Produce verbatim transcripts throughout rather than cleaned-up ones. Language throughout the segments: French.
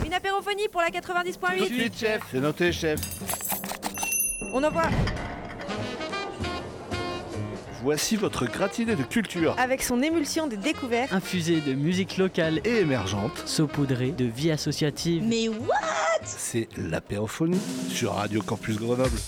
Une apérophonie pour la quatre-vingt-dix point Tout de huit. suite, chef. C'est noté, chef. On envoie Voici votre gratiné de culture. avec son émulsion de découverte. Infusé de musique locale Et émergente. saupoudré de vie associative. Mais what? C'est l'apérophonie sur Radio Campus Grenoble.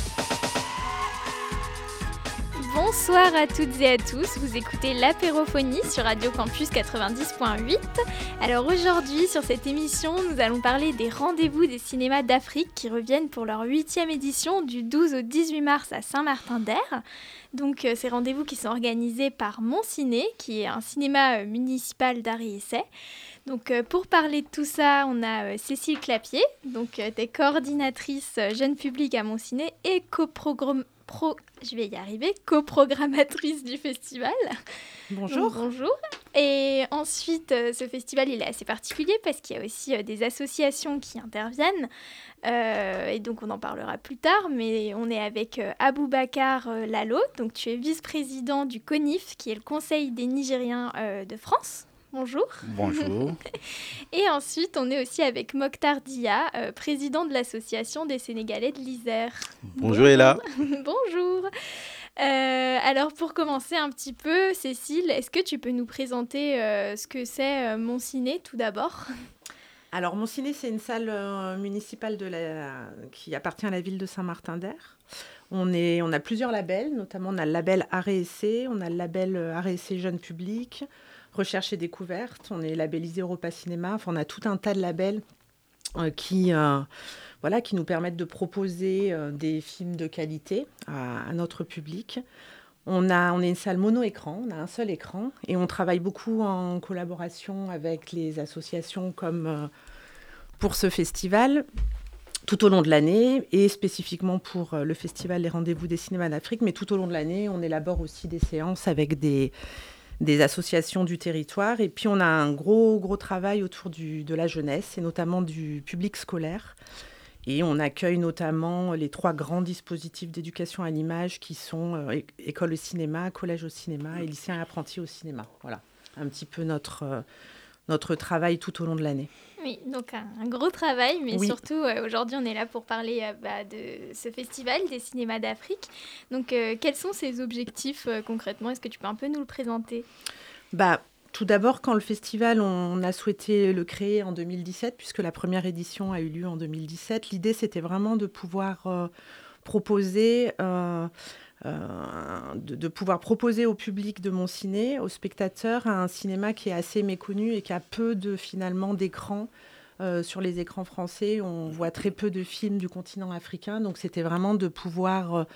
Bonsoir à toutes et à tous, vous écoutez l'apérophonie sur Radio Campus quatre-vingt-dix point huit. Alors aujourd'hui, sur cette émission, nous allons parler des rendez-vous des cinémas d'Afrique qui reviennent pour leur huitième édition du douze au dix-huit mars à Saint-Martin-d'Hères. Donc euh, ces rendez-vous qui sont organisés par Mon Ciné, qui est un cinéma euh, municipal d'art et essai. Donc euh, pour parler de tout ça, on a euh, Cécile Clapier, donc euh, t'es coordinatrice euh, jeune public à Mon Ciné et coprogramme Pro, je vais y arriver, coprogrammatrice du festival. Bonjour. Donc, bonjour. Et ensuite, euh, ce festival, il est assez particulier parce qu'il y a aussi euh, des associations qui interviennent. Euh, et donc, on en parlera plus tard. Mais on est avec euh, Aboubacar euh, Lalo. Donc, tu es vice-président du CONIF, qui est le Conseil des Nigériens euh, de France. Bonjour. Bonjour. Et ensuite, on est aussi avec Mokhtar Dia, euh, président de l'association des Sénégalais de l'Isère. Bonjour Ella. Bonjour. Euh, alors pour commencer un petit peu, Cécile, est-ce que tu peux nous présenter euh, ce que c'est euh, Mon Ciné tout d'abord ? Alors, Mon Ciné, c'est une salle euh, municipale de la... qui appartient à la ville de Saint-Martin-d'Hères. On, est... on a plusieurs labels, notamment on a le label Art et Essai, on a le label euh, Art et Essai Jeune Public, Recherche et Découverte, on est labellisé Europa Cinéma, enfin on a tout un tas de labels euh, qui, euh, voilà, qui nous permettent de proposer euh, des films de qualité à, à notre public. On, a, on est une salle mono-écran, on a un seul écran et on travaille beaucoup en collaboration avec les associations comme euh, pour ce festival tout au long de l'année et spécifiquement pour euh, le festival Les Rendez-vous des Cinémas d'Afrique. Mais tout au long de l'année, on élabore aussi des séances avec des, des associations du territoire. Et puis, on a un gros, gros travail autour du, de la jeunesse et notamment du public scolaire. Et on accueille notamment les trois grands dispositifs d'éducation à l'image qui sont euh, é- école au cinéma, collège au cinéma et lycéen et apprenti au cinéma. Voilà, un petit peu notre, euh, notre travail tout au long de l'année. Oui, donc un, un gros travail, mais Oui. surtout euh, aujourd'hui on est là pour parler euh, bah, de ce festival des cinémas d'Afrique. Donc euh, quels sont ses objectifs euh, concrètement ? Est-ce que tu peux un peu nous le présenter ? Bah, tout d'abord, quand le festival, on a souhaité le créer en deux mille dix-sept, puisque la première édition a eu lieu en deux mille dix-sept, l'idée, c'était vraiment de pouvoir euh, proposer... Euh, euh, de, de pouvoir proposer au public de Mon Ciné, aux spectateurs, un cinéma qui est assez méconnu et qui a peu de, finalement, d'écrans. Euh, sur les écrans français, on voit très peu de films du continent africain. Donc, c'était vraiment de pouvoir euh,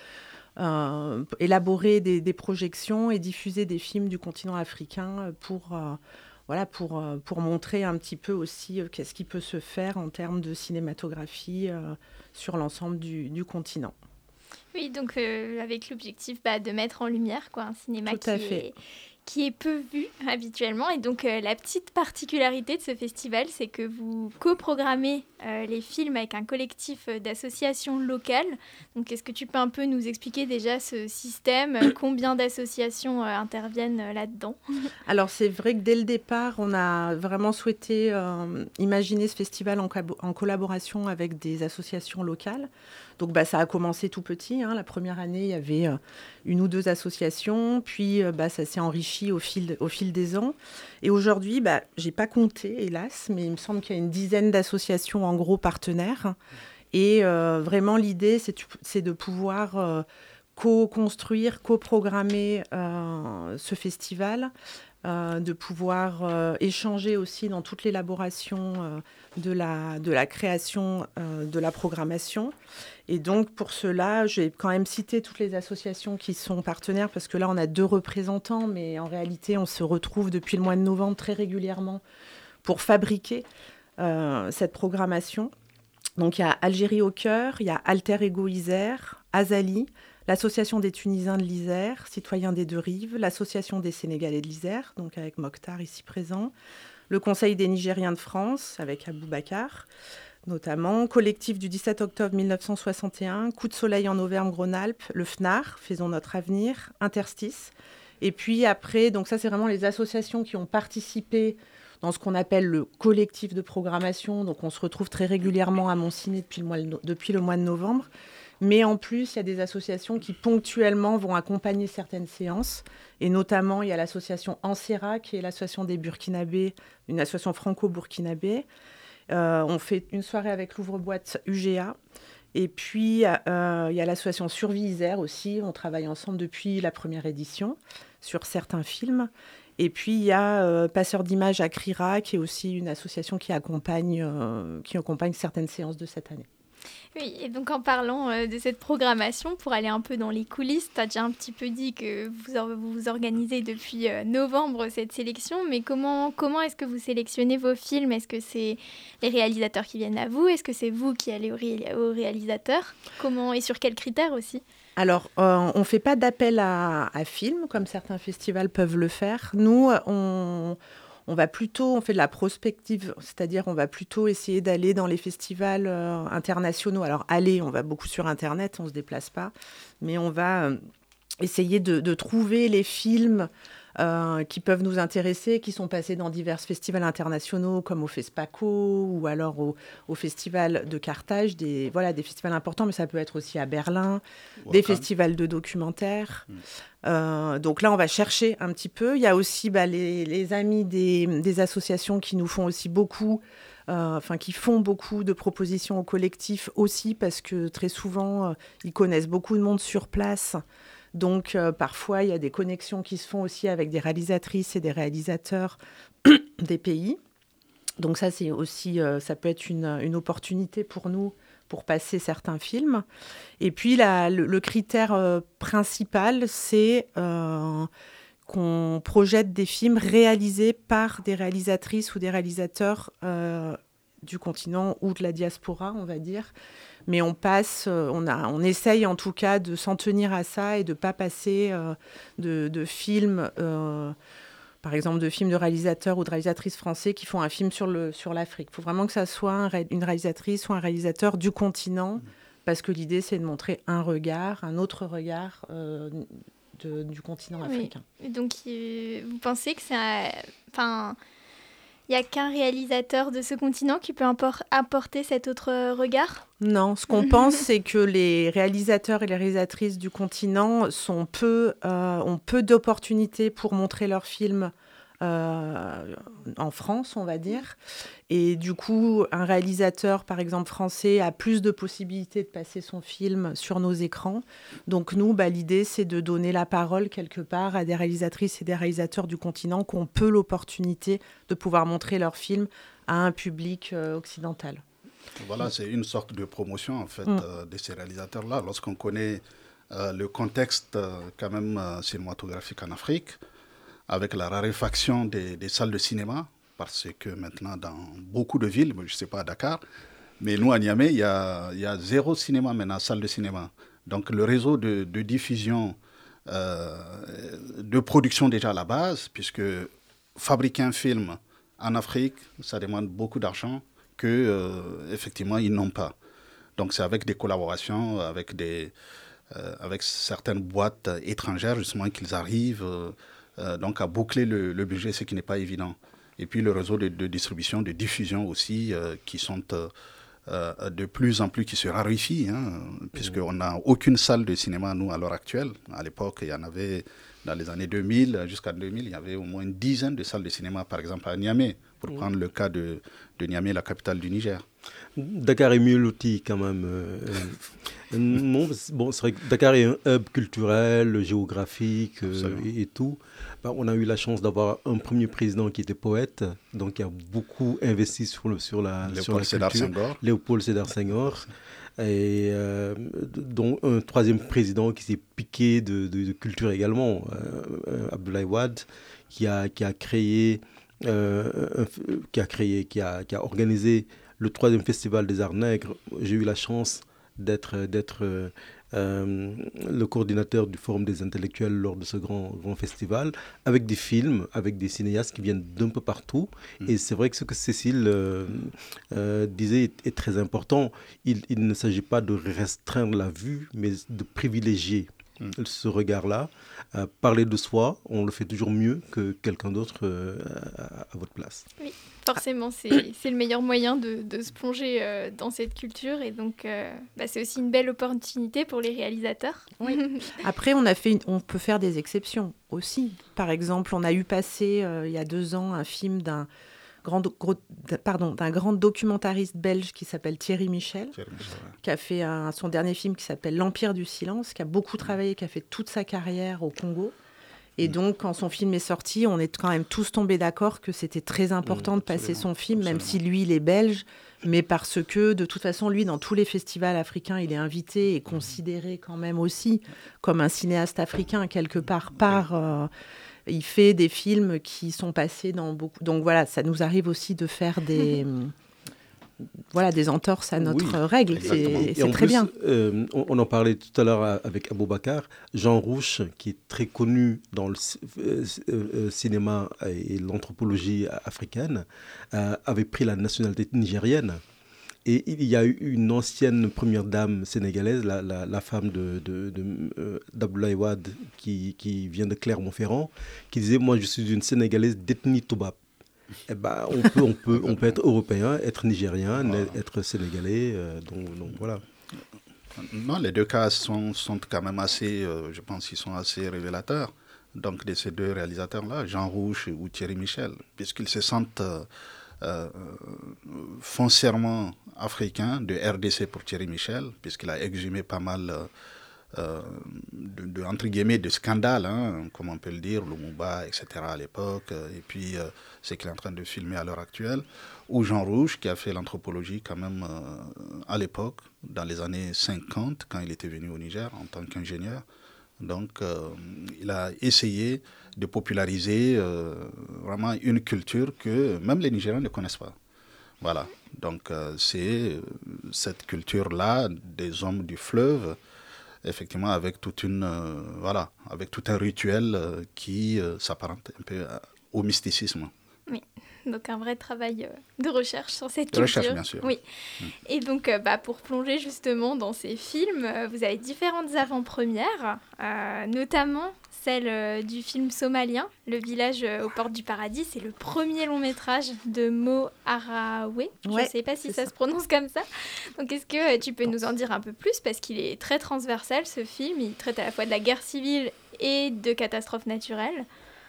euh, élaborer des, des projections et diffuser des films du continent africain pour, euh, voilà, pour, euh, pour montrer un petit peu aussi euh, qu'est-ce qui peut se faire en termes de cinématographie euh, sur l'ensemble du, du continent. Oui, donc euh, avec l'objectif bah, de mettre en lumière quoi, un cinéma Tout qui à fait. est, qui est peu vu habituellement. Et donc euh, la petite particularité de ce festival, c'est que vous coprogrammez euh, les films avec un collectif euh, d'associations locales. Donc est-ce que tu peux un peu nous expliquer déjà ce système, euh, combien d'associations euh, interviennent euh, là-dedans ? Alors, c'est vrai que dès le départ, on a vraiment souhaité euh, imaginer ce festival en, cabo- en collaboration avec des associations locales. Donc, bah, ça a commencé tout petit. Hein. La première année, il y avait euh, une ou deux associations. Puis, euh, bah, ça s'est enrichi au fil, au fil des ans. Et aujourd'hui, bah, je n'ai pas compté, hélas, mais il me semble qu'il y a une dizaine d'associations, en gros, partenaires. Et euh, vraiment, l'idée, c'est, tu- c'est de pouvoir euh, co-construire, co-programmer euh, ce festival, euh, de pouvoir euh, échanger aussi dans toute l'élaboration euh, de, la, de la création euh, de la programmation. Et donc, pour cela, j'ai quand même cité toutes les associations qui sont partenaires, parce que là, on a deux représentants, mais en réalité, on se retrouve depuis le mois de novembre très régulièrement pour fabriquer euh, cette programmation. Donc, il y a Algérie au cœur, il y a Alter Ego Isère, Azali, l'Association des Tunisiens de l'Isère, Citoyens des Deux Rives, l'Association des Sénégalais de l'Isère, donc avec Mokhtar ici présent, le Conseil des Nigériens de France, avec Aboubacar, notamment, collectif du dix-sept octobre mille neuf cent soixante et un, Coup de soleil en Auvergne-Rhône-Alpes, le F N A R, Faisons notre avenir, Interstice. Et puis après, donc ça c'est vraiment les associations qui ont participé dans ce qu'on appelle le collectif de programmation. Donc, on se retrouve très régulièrement à Montciné depuis le mois, depuis le mois de novembre. Mais en plus, il y a des associations qui ponctuellement vont accompagner certaines séances. Et notamment, il y a l'association Ansera, qui est l'association des Burkinabés, une association franco-burkinabé. Euh, on fait une soirée avec l'ouvre-boîte U G A. Et puis, euh, il y a l'association Survie Isère aussi. On travaille ensemble depuis la première édition sur certains films. Et puis, il y a euh, Passeurs d'images à Crira, qui est aussi une association qui accompagne, euh, qui accompagne certaines séances de cette année. Oui, et donc en parlant euh, de cette programmation, pour aller un peu dans les coulisses, tu as déjà un petit peu dit que vous or- vous organisez depuis euh, novembre cette sélection, mais comment, comment est-ce que vous sélectionnez vos films ? Est-ce que c'est les réalisateurs qui viennent à vous ? Est-ce que c'est vous qui allez au, ré- au réalisateur ? Comment et sur quels critères aussi ? Alors, euh, on ne fait pas d'appel à, à films, comme certains festivals peuvent le faire. Nous, on... On va plutôt, on fait de la prospective, c'est-à-dire on va plutôt essayer d'aller dans les festivals euh, internationaux. Alors aller, on va beaucoup sur Internet, on ne se déplace pas, mais on va euh, essayer de, de trouver les films euh, qui peuvent nous intéresser, qui sont passés dans divers festivals internationaux, comme au FESPACO ou alors au, au Festival de Carthage, des, voilà, des festivals importants, mais ça peut être aussi à Berlin, wow, des festivals de documentaires. Mmh. Euh, donc là, on va chercher un petit peu. Il y a aussi bah, les, les amis des, des associations qui nous font aussi beaucoup, euh, enfin qui font beaucoup de propositions au collectif aussi, parce que très souvent, euh, ils connaissent beaucoup de monde sur place. Donc euh, parfois, il y a des connexions qui se font aussi avec des réalisatrices et des réalisateurs des pays. Donc ça, c'est aussi, euh, ça peut être une, une opportunité pour nous pour passer certains films. Et puis, la, le, le critère euh, principal, c'est euh, qu'on projette des films réalisés par des réalisatrices ou des réalisateurs euh, du continent ou de la diaspora, on va dire. Mais on passe, euh, on, a, on essaye en tout cas de s'en tenir à ça et de ne pas passer euh, de, de films... Euh, par exemple, de films de réalisateurs ou de réalisatrices français qui font un film sur, le, sur l'Afrique. Il faut vraiment que ça soit un, une réalisatrice ou un réalisateur du continent, parce que l'idée, c'est de montrer un regard, un autre regard euh, de, du continent africain. Oui. Donc, euh, vous pensez que c'est un... Enfin, il n'y a qu'un réalisateur de ce continent qui peut impor- apporter cet autre regard ? Non, ce qu'on pense, c'est que les réalisateurs et les réalisatrices du continent sont peu, euh, ont peu d'opportunités pour montrer leurs films euh, en France, on va dire. Et du coup, un réalisateur, par exemple français, a plus de possibilités de passer son film sur nos écrans. Donc nous, bah, l'idée, c'est de donner la parole quelque part à des réalisatrices et des réalisateurs du continent qui ont peu l'opportunité de pouvoir montrer leurs films à un public euh, occidental. Voilà, c'est une sorte de promotion en fait mmh. euh, de ces réalisateurs-là. Lorsqu'on connaît euh, le contexte euh, quand même euh, cinématographique en Afrique, avec la raréfaction des, des salles de cinéma, parce que maintenant dans beaucoup de villes, je ne sais pas à Dakar, mais nous à Niamey, il y a, y a zéro cinéma maintenant, salle de cinéma. Donc le réseau de, de diffusion, euh, de production déjà à la base, puisque fabriquer un film en Afrique, ça demande beaucoup d'argent, que euh, effectivement ils n'ont pas. Donc c'est avec des collaborations, avec des, euh, avec certaines boîtes étrangères justement qu'ils arrivent euh, euh, donc à boucler le, le budget, ce qui n'est pas évident. Et puis le réseau de, de distribution, de diffusion aussi, euh, qui sont euh, euh, de plus en plus qui se raréfient, hein, puisqu'on n'a aucune salle de cinéma nous à l'heure actuelle. À l'époque, il y en avait dans les années deux mille jusqu'à deux mille, il y avait au moins une dizaine de salles de cinéma, par exemple à Niamey, pour prendre le cas de, de Niamey, la capitale du Niger. Dakar est mieux loti quand même. Euh, euh, non, bon, c'est vrai que Dakar est un hub culturel, géographique euh, et, et tout. Ben, on a eu la chance d'avoir un premier président qui était poète, donc qui a beaucoup investi sur, le, sur la, sur la Sédar culture. Senghor. Léopold Sédar Senghor. Et euh, dont un troisième président qui s'est piqué de, de, de culture également, euh, Abdoulaye Wade, qui a, qui a créé... Euh, un, qui a créé, qui a, qui a organisé le troisième festival des arts nègres. J'ai eu la chance d'être, d'être euh, euh, le coordinateur du Forum des intellectuels lors de ce grand, grand festival, avec des films, avec des cinéastes qui viennent d'un peu partout. Mmh. Et c'est vrai que ce que Cécile euh, euh, disait est, est très important. Il, il ne s'agit pas de restreindre la vue, mais de privilégier. mmh. ce regard-là. Euh, parler de soi, on le fait toujours mieux que quelqu'un d'autre euh, à, à votre place. Oui, forcément, c'est, c'est le meilleur moyen de, de se plonger euh, dans cette culture. Et donc, euh, bah, c'est aussi une belle opportunité pour les réalisateurs. Oui. Après, on, a fait une, on peut faire des exceptions aussi. Par exemple, on a eu passé, euh, il y a deux ans, un film d'un grand, do- gros, pardon, d'un grand documentariste belge qui s'appelle Thierry Michel, Thierry Michel, ouais. qui a fait un, son dernier film qui s'appelle L'Empire du silence, qui a beaucoup travaillé, qui a fait toute sa carrière au Congo. Et donc, quand son film est sorti, on est quand même tous tombés d'accord que c'était très important Mmh, de passer absolument, son film, même absolument. si lui, il est belge, mais parce que, de toute façon, lui, dans tous les festivals africains, il est invité et considéré quand même aussi comme un cinéaste africain, quelque part, par... Euh, il fait des films qui sont passés dans beaucoup... Donc voilà, ça nous arrive aussi de faire des... Voilà, des entorses à notre Oui, règle. exactement. C'est, Et c'est en très plus, bien. euh, on, on en parlait tout à l'heure avec Aboubacar. Jean Rouch, qui est très connu dans le c- euh, euh, cinéma et l'anthropologie africaine, euh, avait pris la nationalité nigérienne. Et il y a eu une ancienne première dame sénégalaise, la, la, la femme de, de, de, euh, d'Abdoulaye Wade, qui, qui vient de Clermont-Ferrand, qui disait « Moi, je suis une Sénégalaise d'ethnie Toubab ». Eh ben, on, peut, on, peut, on peut être européen, être nigérien, Voilà. être sénégalais. Euh, donc, donc voilà. Non, les deux cas sont, sont quand même assez, euh, je pense qu'ils sont assez révélateurs. Donc, de ces deux réalisateurs-là, Jean Rouch ou Thierry Michel, puisqu'ils se sentent euh, euh, foncièrement africains, de R D C pour Thierry Michel, puisqu'il a exhumé pas mal euh, euh, de, de, entre guillemets, de scandales, hein, comme on peut le dire, Lumumba, et cetera à l'époque, euh, et puis euh, ce qu'il est en train de filmer à l'heure actuelle, ou Jean Rouch, qui a fait l'anthropologie quand même euh, à l'époque, dans les années cinquante, quand il était venu au Niger en tant qu'ingénieur. Donc, euh, il a essayé de populariser euh, vraiment une culture que même les Nigériens ne connaissent pas. Voilà. Donc, euh, c'est euh, cette culture-là des hommes du fleuve, effectivement, avec toute une, euh, voilà, avec tout un rituel euh, qui euh, s'apparente un peu à, au mysticisme. Oui, donc un vrai travail euh, de recherche sur cette De culture. recherche, bien sûr. Oui. Mm. Et donc, euh, bah, pour plonger justement dans ces films, euh, vous avez différentes avant-premières, euh, notamment celle euh, du film somalien, Le village euh, aux portes du paradis. C'est le premier long métrage de Mo Arawe. Je ne Ouais, sais pas si c'est ça, ça. se prononce comme ça. Donc, est-ce que euh, tu peux nous en dire un peu plus? Parce qu'il est très transversal, ce film. Il traite à la fois de la guerre civile et de catastrophes naturelles.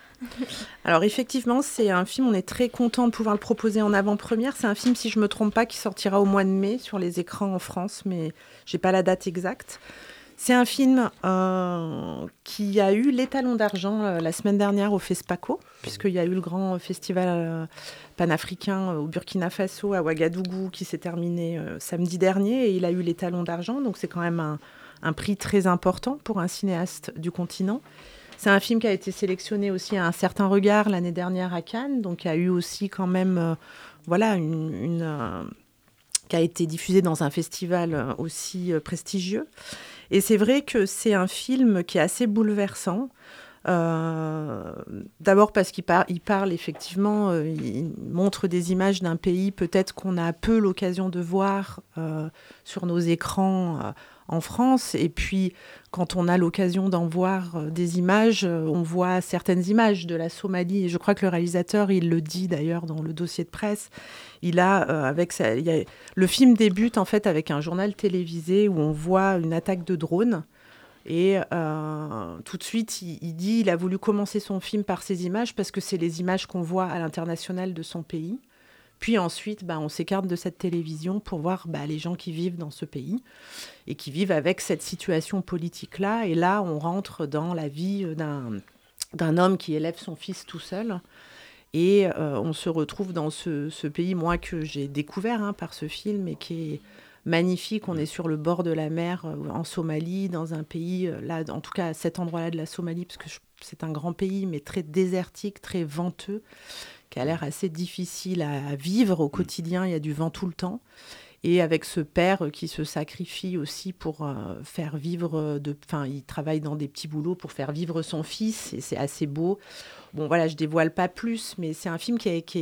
Alors effectivement, c'est un film, on est très content de pouvoir le proposer en avant-première. C'est un film, si je ne me trompe pas, qui sortira au mois de mai sur les écrans en France, mais je n'ai pas la date exacte. C'est un film euh, qui a eu l'étalon d'argent euh, la semaine dernière au FESPACO, puisqu'il y a eu le grand festival euh, panafricain au Burkina Faso, à Ouagadougou, qui s'est terminé euh, samedi dernier, et il a eu l'étalon d'argent, donc c'est quand même un, un prix très important pour un cinéaste du continent. C'est un film qui a été sélectionné aussi à Un certain regard l'année dernière à Cannes, donc il y a eu aussi quand même, euh, voilà, une, une euh, qui a été diffusé dans un festival euh, aussi euh, prestigieux. Et c'est vrai que c'est un film qui est assez bouleversant. Euh, d'abord parce qu'il par, il parle effectivement, euh, il montre des images d'un pays peut-être qu'on a peu l'occasion de voir euh, sur nos écrans euh, en France. Et puis quand on a l'occasion d'en voir euh, des images, euh, on voit certaines images de la Somalie. Et je crois que le réalisateur, il le dit d'ailleurs dans le dossier de presse. Il a, euh, avec sa, il y a, le film débute en fait avec un journal télévisé où on voit une attaque de drone. Et euh, tout de suite, il, il dit qu'il a voulu commencer son film par ces images parce que c'est les images qu'on voit à l'international de son pays. Puis ensuite, bah, on s'écarte de cette télévision pour voir bah, les gens qui vivent dans ce pays et qui vivent avec cette situation politique-là. Et là, on rentre dans la vie d'un, d'un homme qui élève son fils tout seul. Et euh, on se retrouve dans ce, ce pays, moi, que j'ai découvert hein, par ce film et qui est magnifique. On est sur le bord de la mer euh, en Somalie, dans un pays, euh, là, en tout cas à cet endroit-là de la Somalie, parce que je, c'est un grand pays, mais très désertique, très venteux, qui a l'air assez difficile à, à vivre au quotidien. Il y a du vent tout le temps. Et avec ce père qui se sacrifie aussi pour euh, faire vivre, de, enfin, il travaille dans des petits boulots pour faire vivre son fils, et c'est assez beau. Bon, voilà, je dévoile pas plus, mais c'est un film qui est, qui est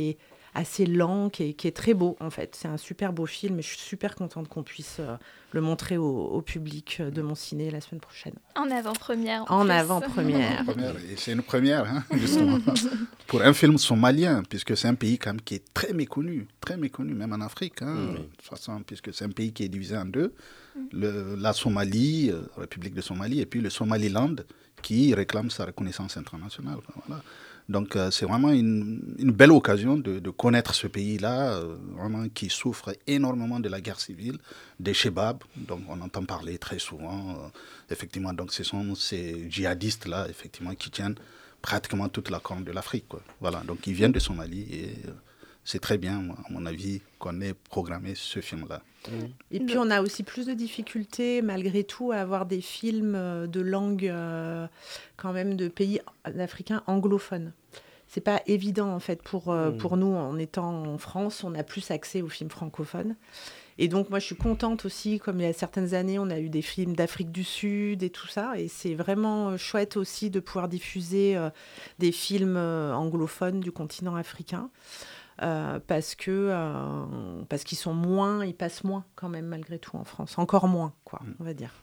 assez lent, qui est, qui est très beau en fait. C'est un super beau film et je suis super contente qu'on puisse euh, le montrer au, au public de mon ciné la semaine prochaine. En avant-première. En, en plus. avant-première. Première, et c'est une première, hein, justement, pour un film somalien, puisque c'est un pays quand même qui est très méconnu, très méconnu, même en Afrique, hein, mmh. de toute façon, puisque c'est un pays qui est divisé en deux, mmh. le, la Somalie, euh, République de Somalie, et puis le Somaliland, qui réclame sa reconnaissance internationale. Voilà. Donc euh, c'est vraiment une, une belle occasion de, de connaître ce pays-là, euh, vraiment qui souffre énormément de la guerre civile, des Chebab, donc on entend parler très souvent. Euh, effectivement, donc ce sont ces djihadistes-là, effectivement, qui tiennent pratiquement toute la corne de l'Afrique, quoi. Voilà, donc ils viennent de Somalie et euh, c'est très bien, à mon avis, qu'on ait programmé ce film-là. Et puis on a aussi plus de difficultés malgré tout à avoir des films de langue euh, quand même de pays africains anglophones. C'est pas évident en fait pour, euh, mmh. pour nous en étant en France, on a plus accès aux films francophones. Et donc moi je suis contente aussi, comme il y a certaines années on a eu des films d'Afrique du Sud et tout ça, et c'est vraiment chouette aussi de pouvoir diffuser euh, des films euh, anglophones du continent africain. Euh, parce que euh, parce qu'ils sont moins, ils passent moins quand même malgré tout en France, encore moins quoi, on va dire.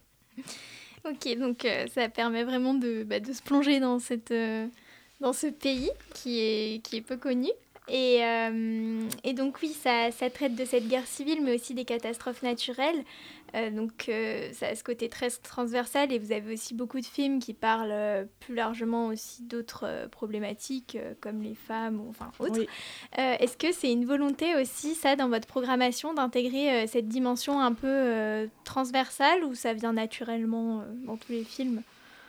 Ok, donc euh, ça permet vraiment de, bah, de se plonger dans cette euh, dans ce pays qui est qui est peu connu. Et, euh, et donc oui, ça, ça traite de cette guerre civile, mais aussi des catastrophes naturelles. Euh, donc euh, ça a ce côté très transversal, et vous avez aussi beaucoup de films qui parlent euh, plus largement aussi d'autres euh, problématiques, euh, comme les femmes ou enfin autres. Oui. Euh, est-ce que c'est une volonté aussi, ça, dans votre programmation, d'intégrer euh, cette dimension un peu euh, transversale, ou ça vient naturellement euh, dans tous les films ?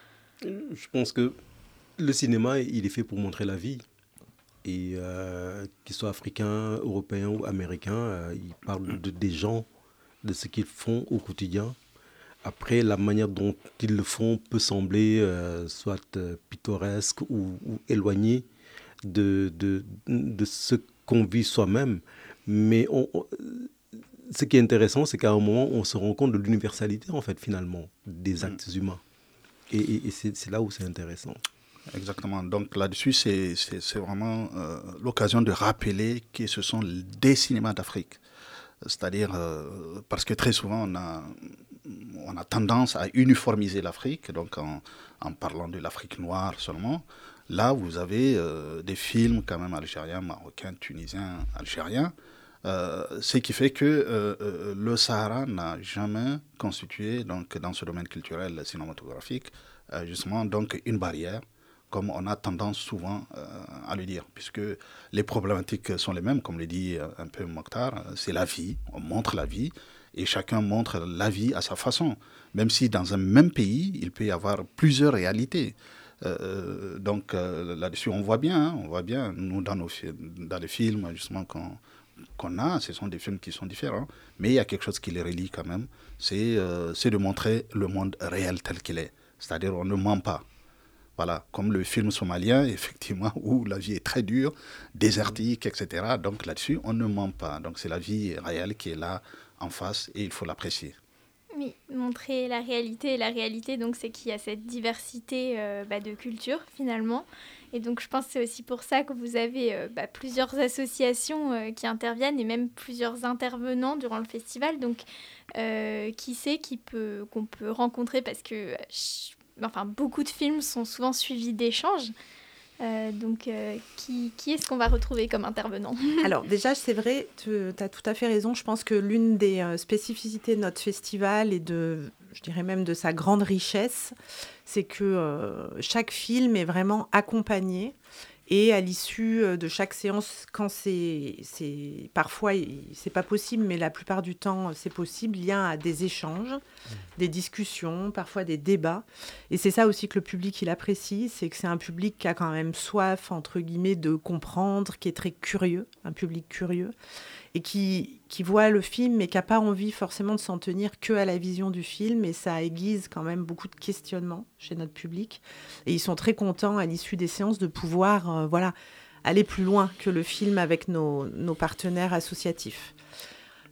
Je pense que le cinéma, il est fait pour montrer la vie. Et euh, qu'ils soient africains, européens ou américains, euh, ils parlent de, des gens, de ce qu'ils font au quotidien. Après, la manière dont ils le font peut sembler euh, soit euh, pittoresque ou, ou éloignée de, de, de ce qu'on vit soi-même. Mais on, on, ce qui est intéressant, c'est qu'à un moment, on se rend compte de l'universalité, en fait, finalement, des actes mmh. humains. Et, et, et c'est, c'est là où c'est intéressant. Exactement. Donc là-dessus, c'est, c'est, c'est vraiment euh, l'occasion de rappeler que ce sont des cinémas d'Afrique. C'est-à-dire, euh, parce que très souvent, on a, on a tendance à uniformiser l'Afrique, donc en, en parlant de l'Afrique noire seulement. Là, vous avez euh, des films quand même algériens, marocains, tunisiens, algériens, euh, ce qui fait que euh, euh, le Sahara n'a jamais constitué, donc, dans ce domaine culturel cinématographique, euh, justement donc, une barrière, comme on a tendance souvent euh, à le dire, puisque les problématiques sont les mêmes, comme le dit un peu Mokhtar, c'est la vie, on montre la vie, et chacun montre la vie à sa façon, même si dans un même pays, il peut y avoir plusieurs réalités. Euh, donc euh, là-dessus, on voit bien, hein, on voit bien, nous, dans, nos, dans les films, justement, qu'on, qu'on a, ce sont des films qui sont différents, mais il y a quelque chose qui les relie quand même, c'est, euh, c'est de montrer le monde réel tel qu'il est, c'est-à-dire on ne ment pas. Voilà, comme le film somalien, effectivement, où la vie est très dure, désertique, et cetera. Donc là-dessus, on ne ment pas. Donc c'est la vie réelle qui est là, en face, et il faut l'apprécier. Oui, montrer la réalité. Et la réalité, donc, c'est qu'il y a cette diversité euh, bah, de cultures, finalement. Et donc, je pense que c'est aussi pour ça que vous avez euh, bah, plusieurs associations euh, qui interviennent, et même plusieurs intervenants durant le festival. Donc, euh, qui sait qui peut, qu'on peut rencontrer, parce que... Je, Enfin, beaucoup de films sont souvent suivis d'échanges. Euh, donc, euh, qui, qui est-ce qu'on va retrouver comme intervenant ? Alors, déjà, c'est vrai, tu as tout à fait raison. Je pense que l'une des euh, spécificités de notre festival et de, je dirais même de sa grande richesse, c'est que euh, chaque film est vraiment accompagné. Et à l'issue de chaque séance, quand c'est, c'est parfois, c'est pas possible, mais la plupart du temps, c'est possible, il y a des échanges, mmh. des discussions, parfois des débats. Et c'est ça aussi que le public, il apprécie, c'est que c'est un public qui a quand même soif, entre guillemets, de comprendre, qui est très curieux, un public curieux, et qui, qui voit le film, mais qui n'a pas envie forcément de s'en tenir qu'à la vision du film. Et ça aiguise quand même beaucoup de questionnements chez notre public. Et ils sont très contents, à l'issue des séances, de pouvoir euh, voilà, aller plus loin que le film avec nos, nos partenaires associatifs.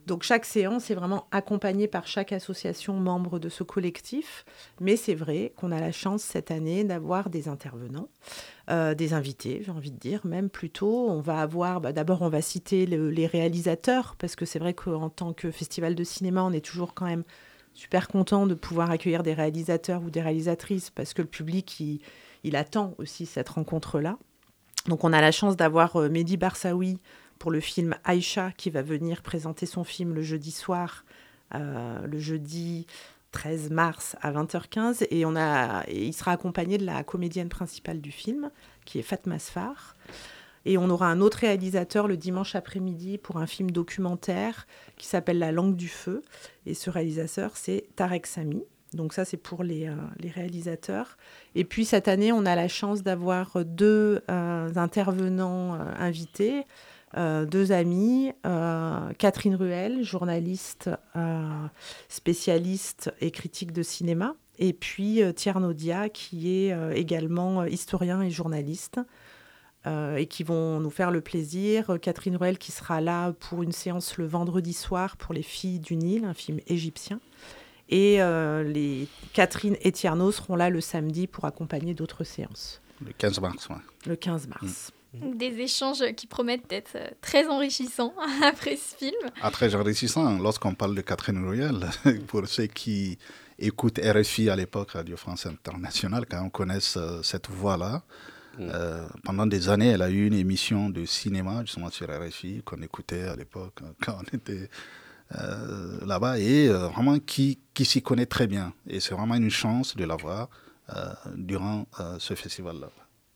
Donc chaque séance est vraiment accompagnée par chaque association membre de ce collectif. Mais c'est vrai qu'on a la chance cette année d'avoir des intervenants, euh, des invités, j'ai envie de dire, même plutôt. On va avoir, bah, d'abord on va citer le, les réalisateurs, parce que c'est vrai qu'en tant que festival de cinéma, on est toujours quand même super content de pouvoir accueillir des réalisateurs ou des réalisatrices, parce que le public, il, il attend aussi cette rencontre-là. Donc on a la chance d'avoir euh, Mehdi Barsaoui, pour le film Aïcha, qui va venir présenter son film le jeudi soir, euh, le jeudi treize mars à vingt heures quinze. Et, on a, et il sera accompagné de la comédienne principale du film, qui est Fatma Sfar. Et on aura un autre réalisateur le dimanche après-midi pour un film documentaire qui s'appelle La langue du feu. Et ce réalisateur, c'est Tarek Sami. Donc ça, c'est pour les, euh, les réalisateurs. Et puis cette année, on a la chance d'avoir deux euh, intervenants euh, invités. Euh, deux amis, euh, Catherine Ruel, journaliste, euh, spécialiste et critique de cinéma, et puis euh, Thierry Naudia, qui est euh, également euh, historien et journaliste, euh, et qui vont nous faire le plaisir. Catherine Ruel qui sera là pour une séance le vendredi soir pour Les Filles du Nil, un film égyptien, et euh, les Catherine et Tierno seront là le samedi pour accompagner d'autres séances. Le quinze mars, ouais. Le quinze mars. Mmh. Des échanges qui promettent d'être très enrichissants après ce film. Ah, très enrichissant. Lorsqu'on parle de Catherine Ruel, pour ceux qui écoutent R F I à l'époque, Radio France Internationale, quand on connaisse euh, cette voix-là, mmh. euh, pendant des années, elle a eu une émission de cinéma, justement sur R F I, qu'on écoutait à l'époque, quand on était euh, là-bas, et euh, vraiment qui, qui s'y connaît très bien. Et c'est vraiment une chance de l'avoir euh, durant euh, ce festival-là.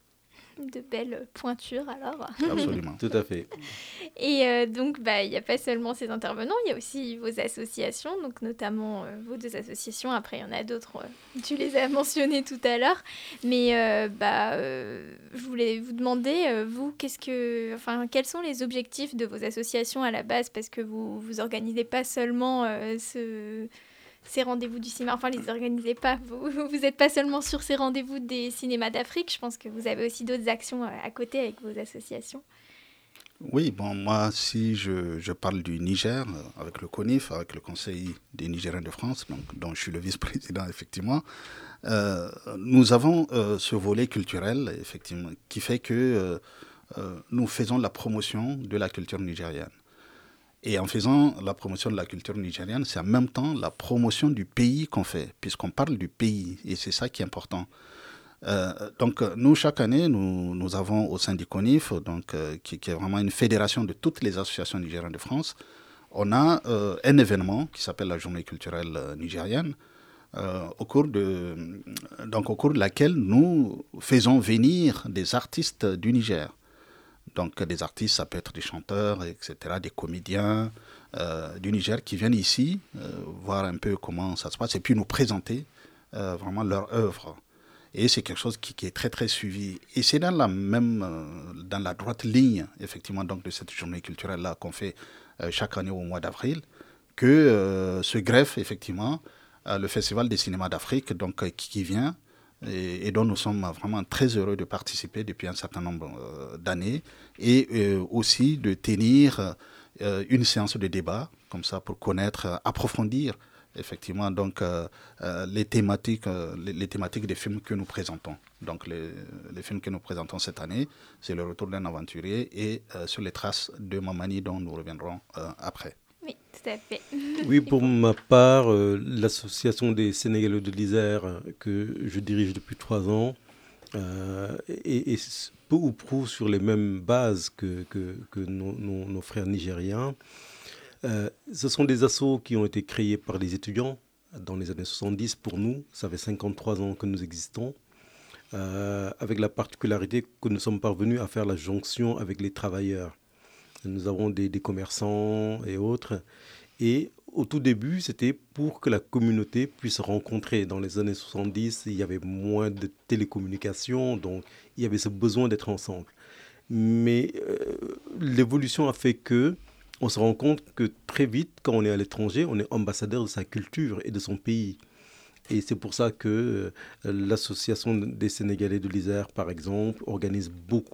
De belles pointures alors. Absolument. Tout à fait. Et euh, donc, bah, il n'y a pas seulement ces intervenants, il y a aussi vos associations, donc notamment euh, vos deux associations. Après, il y en a d'autres, euh, tu les as mentionnées tout à l'heure. Mais euh, bah, euh, je voulais vous demander, euh, vous, qu'est-ce que, enfin, quels sont les objectifs de vos associations à la base? Parce que vous vous organisez pas seulement euh, ce... ces rendez-vous du cinéma, enfin, les organisez pas. Vous n'êtes pas seulement sur ces rendez-vous des cinémas d'Afrique. Je pense que vous avez aussi d'autres actions à côté avec vos associations. Oui, bon, moi, si je, je parle du Niger, avec le CONIF, avec le Conseil des Nigériens de France, donc, dont je suis le vice-président, effectivement, euh, nous avons euh, ce volet culturel, effectivement, qui fait que euh, euh, nous faisons la promotion de la culture nigérienne. Et en faisant la promotion de la culture nigérienne, c'est en même temps la promotion du pays qu'on fait, puisqu'on parle du pays, et c'est ça qui est important. Euh, donc, nous, chaque année, nous, nous avons au sein du CONIF, donc, euh, qui, qui est vraiment une fédération de toutes les associations nigériennes de France, on a euh, un événement qui s'appelle la Journée culturelle euh, nigérienne, euh, au cours de, donc, au cours de laquelle nous faisons venir des artistes du Niger. Donc des artistes, ça peut être des chanteurs, et cetera, des comédiens euh, du Niger qui viennent ici euh, voir un peu comment ça se passe et puis nous présenter euh, vraiment leur œuvre. Et c'est quelque chose qui, qui est très très suivi. Et c'est dans la même, euh, dans la droite ligne, effectivement, donc, de cette journée culturelle-là qu'on fait euh, chaque année au mois d'avril, que euh, se greffe effectivement euh, le Festival des cinémas d'Afrique, donc, euh, qui, qui vient, et, et dont nous sommes vraiment très heureux de participer depuis un certain nombre euh, d'années, et euh, aussi de tenir euh, une séance de débat, comme ça, pour connaître, euh, approfondir effectivement donc euh, euh, les thématiques euh, les, les thématiques des films que nous présentons. Donc les, les films que nous présentons cette année, c'est Le Retour d'un aventurier et euh, Sur les traces de Mamani, dont nous reviendrons euh, après. Oui, tout à fait. Oui, pour ma part, euh, l'association des Sénégalais de l'Isère euh, que je dirige depuis trois ans euh, est, est peu ou prou sur les mêmes bases que, que, que nos, nos, nos frères nigériens. Euh, ce sont des assos qui ont été créés par des étudiants dans les années soixante-dix pour nous. Ça fait cinquante-trois ans que nous existons, euh, avec la particularité que nous sommes parvenus à faire la jonction avec les travailleurs. Nous avons des, des commerçants et autres. Et au tout début, c'était pour que la communauté puisse se rencontrer. Dans les années soixante-dix, il y avait moins de télécommunications, donc il y avait ce besoin d'être ensemble. Mais euh, l'évolution a fait que on se rend compte que très vite, quand on est à l'étranger, on est ambassadeur de sa culture et de son pays. Et c'est pour ça que euh, l'association des Sénégalais de l'Isère, par exemple, organise beaucoup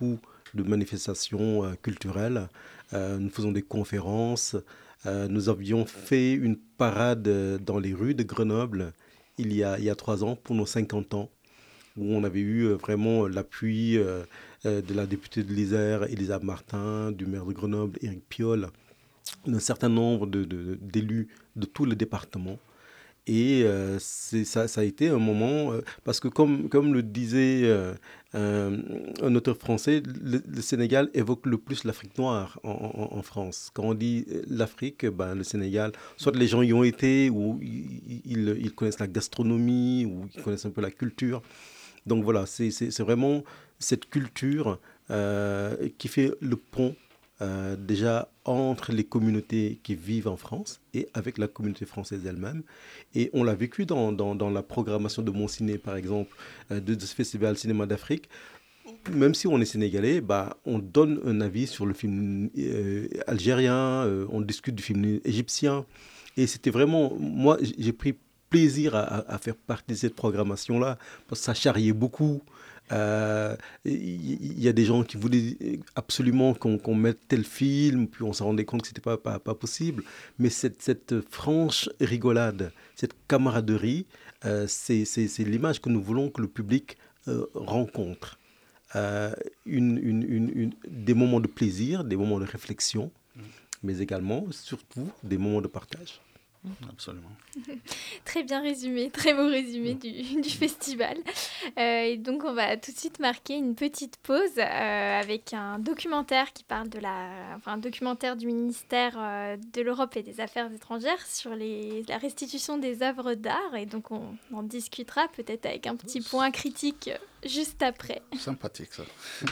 de manifestations euh, culturelles. Euh, nous faisons des conférences. Euh, nous avions fait une parade dans les rues de Grenoble il y a, il y a trois ans pour nos cinquante ans, où on avait eu vraiment l'appui euh, de la députée de l'Isère, Elisa Martin, du maire de Grenoble, Éric Piolle, d'un certain nombre de, de, d'élus de tout le département. Et euh, c'est, ça, ça a été un moment, euh, parce que comme, comme le disait euh, un, un auteur français, le, le Sénégal évoque le plus l'Afrique noire en, en, en France. Quand on dit l'Afrique, ben, le Sénégal, soit les gens y ont été, ou ils, ils, ils connaissent la gastronomie, ou ils connaissent un peu la culture. Donc voilà, c'est, c'est, c'est vraiment cette culture euh, qui fait le pont Euh, déjà entre les communautés qui vivent en France et avec la communauté française elle-même. Et on l'a vécu dans, dans, dans la programmation de Mon Ciné, par exemple, euh, de, de ce festival Cinéma d'Afrique. Même si on est sénégalais, bah, on donne un avis sur le film euh, algérien, euh, on discute du film égyptien. Et c'était vraiment... Moi, j'ai pris plaisir à, à faire partie de cette programmation-là, parce que ça charriait beaucoup. Il euh, y, y a des gens qui voulaient absolument qu'on, qu'on mette tel film, puis on s'en rendait compte que ce n'était pas, pas, pas possible. Mais cette, cette franche rigolade, cette camaraderie, euh, c'est, c'est, c'est l'image que nous voulons que le public euh, rencontre. Euh, une, une, une, une, des moments de plaisir, des moments de réflexion, mmh. mais également, surtout, des moments de partage. Absolument. Très bien résumé, très beau résumé du, du festival. Euh, et donc on va tout de suite marquer une petite pause euh, avec un documentaire qui parle de la, enfin un documentaire du ministère euh, de l'Europe et des Affaires étrangères sur les, la restitution des œuvres d'art. Et donc on en discutera peut-être avec un petit point critique juste après. Sympathique ça.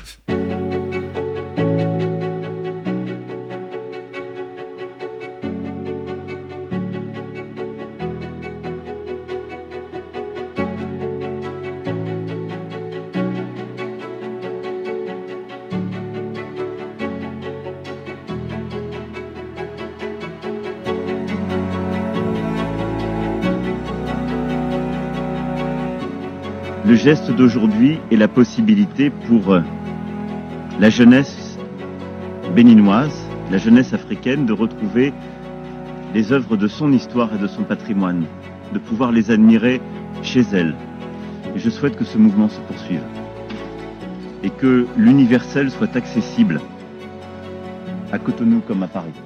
Le geste d'aujourd'hui est la possibilité pour la jeunesse béninoise, la jeunesse africaine, de retrouver les œuvres de son histoire et de son patrimoine, de pouvoir les admirer chez elle. Et je souhaite que ce mouvement se poursuive et que l'universel soit accessible à Cotonou comme à Paris.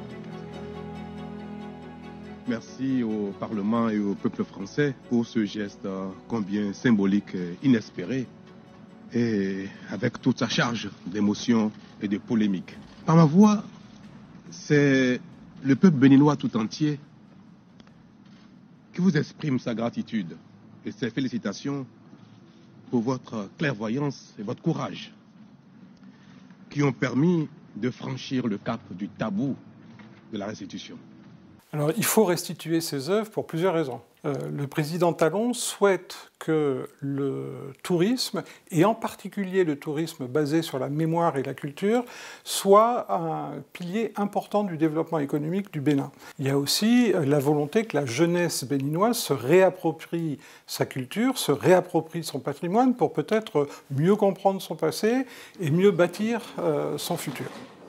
Merci au Parlement et au peuple français pour ce geste combien symbolique et inespéré, et avec toute sa charge d'émotions et de polémiques. Par ma voix, c'est le peuple béninois tout entier qui vous exprime sa gratitude et ses félicitations pour votre clairvoyance et votre courage qui ont permis de franchir le cap du tabou de la restitution. Alors, il faut restituer ces œuvres pour plusieurs raisons. Euh, le président Talon souhaite que le tourisme, et en particulier le tourisme basé sur la mémoire et la culture, soit un pilier important du développement économique du Bénin. Il y a aussi la volonté que la jeunesse béninoise se réapproprie sa culture, se réapproprie son patrimoine pour peut-être mieux comprendre son passé et mieux bâtir euh, son futur.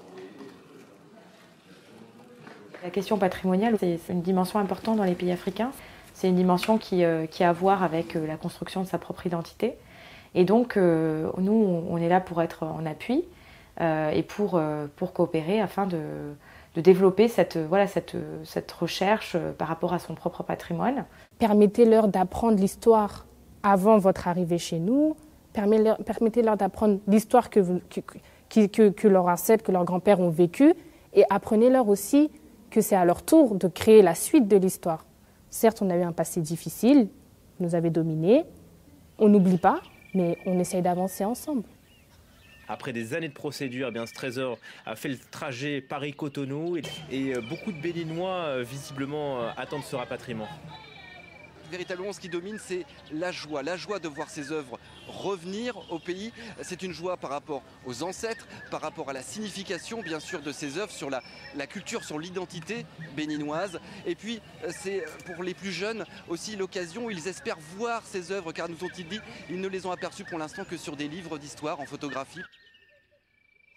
La question patrimoniale, c'est une dimension importante dans les pays africains. C'est une dimension qui, euh, qui a à voir avec euh, la construction de sa propre identité. Et donc, euh, nous, on est là pour être en appui euh, et pour, euh, pour coopérer afin de, de développer cette, voilà, cette, cette recherche euh, par rapport à son propre patrimoine. Permettez-leur d'apprendre l'histoire avant votre arrivée chez nous. Permettez-leur, permettez-leur d'apprendre l'histoire que, vous, que, que, que, que leurs ancêtres, que leurs grands-pères ont vécue. Et apprenez-leur aussi que c'est à leur tour de créer la suite de l'histoire. Certes, on a eu un passé difficile, vous nous avez dominés, on n'oublie pas, mais on essaye d'avancer ensemble. Après des années de procédure, eh bien, ce trésor a fait le trajet Paris-Cotonou et, et beaucoup de Béninois, visiblement, attendent ce rapatriement. Véritablement, ce qui domine, c'est la joie. La joie de voir ces œuvres revenir au pays. C'est une joie par rapport aux ancêtres, par rapport à la signification, bien sûr, de ces œuvres, sur la, la culture, sur l'identité béninoise. Et puis, c'est pour les plus jeunes aussi l'occasion où ils espèrent voir ces œuvres, car nous ont-ils dit, ils ne les ont aperçues pour l'instant que sur des livres d'histoire en photographie.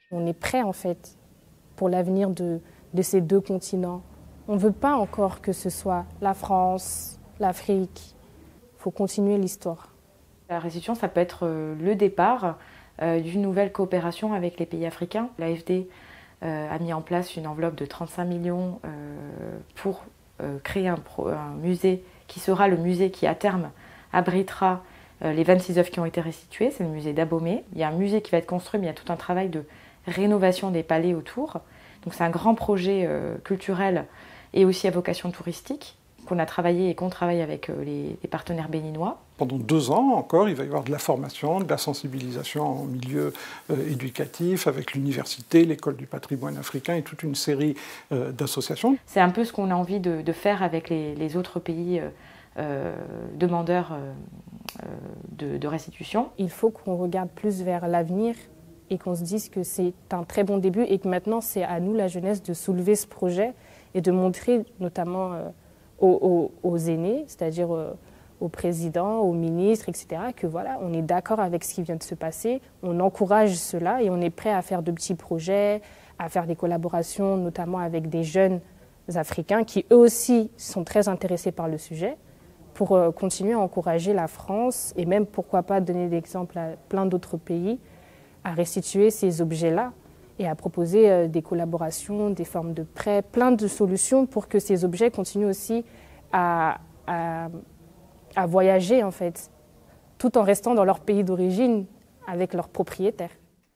On est prêt en fait pour l'avenir de, de ces deux continents. On ne veut pas encore que ce soit la France, l'Afrique. Il faut continuer l'histoire. La restitution, ça peut être le départ euh, d'une nouvelle coopération avec les pays africains. L'A F D euh, a mis en place une enveloppe de trente-cinq millions euh, pour euh, créer un, pro, un musée qui sera le musée qui, à terme, abritera euh, les vingt-six œuvres qui ont été restituées. C'est le musée d'Abomey. Il y a un musée qui va être construit, mais il y a tout un travail de rénovation des palais autour. Donc c'est un grand projet euh, culturel et aussi à vocation touristique qu'on a travaillé et qu'on travaille avec euh, les, les partenaires béninois. Pendant deux ans encore, il va y avoir de la formation, de la sensibilisation en milieu euh, éducatif avec l'université, l'école du patrimoine africain et toute une série euh, d'associations. C'est un peu ce qu'on a envie de, de faire avec les, les autres pays euh, euh, demandeurs euh, de, de restitution. Il faut qu'on regarde plus vers l'avenir et qu'on se dise que c'est un très bon début et que maintenant c'est à nous, la jeunesse, de soulever ce projet et de montrer notamment euh, aux, aux, aux aînés, c'est-à-dire euh, aux présidents, aux ministres, et cetera, que voilà, on est d'accord avec ce qui vient de se passer, on encourage cela et on est prêt à faire de petits projets, à faire des collaborations, notamment avec des jeunes africains qui eux aussi sont très intéressés par le sujet, pour euh, continuer à encourager la France et même pourquoi pas donner l'exemple à plein d'autres pays à restituer ces objets-là et à proposer euh, des collaborations, des formes de prêts, plein de solutions pour que ces objets continuent aussi à, à, à voyager en fait, tout en restant dans leur pays d'origine avec leurs propriétaires.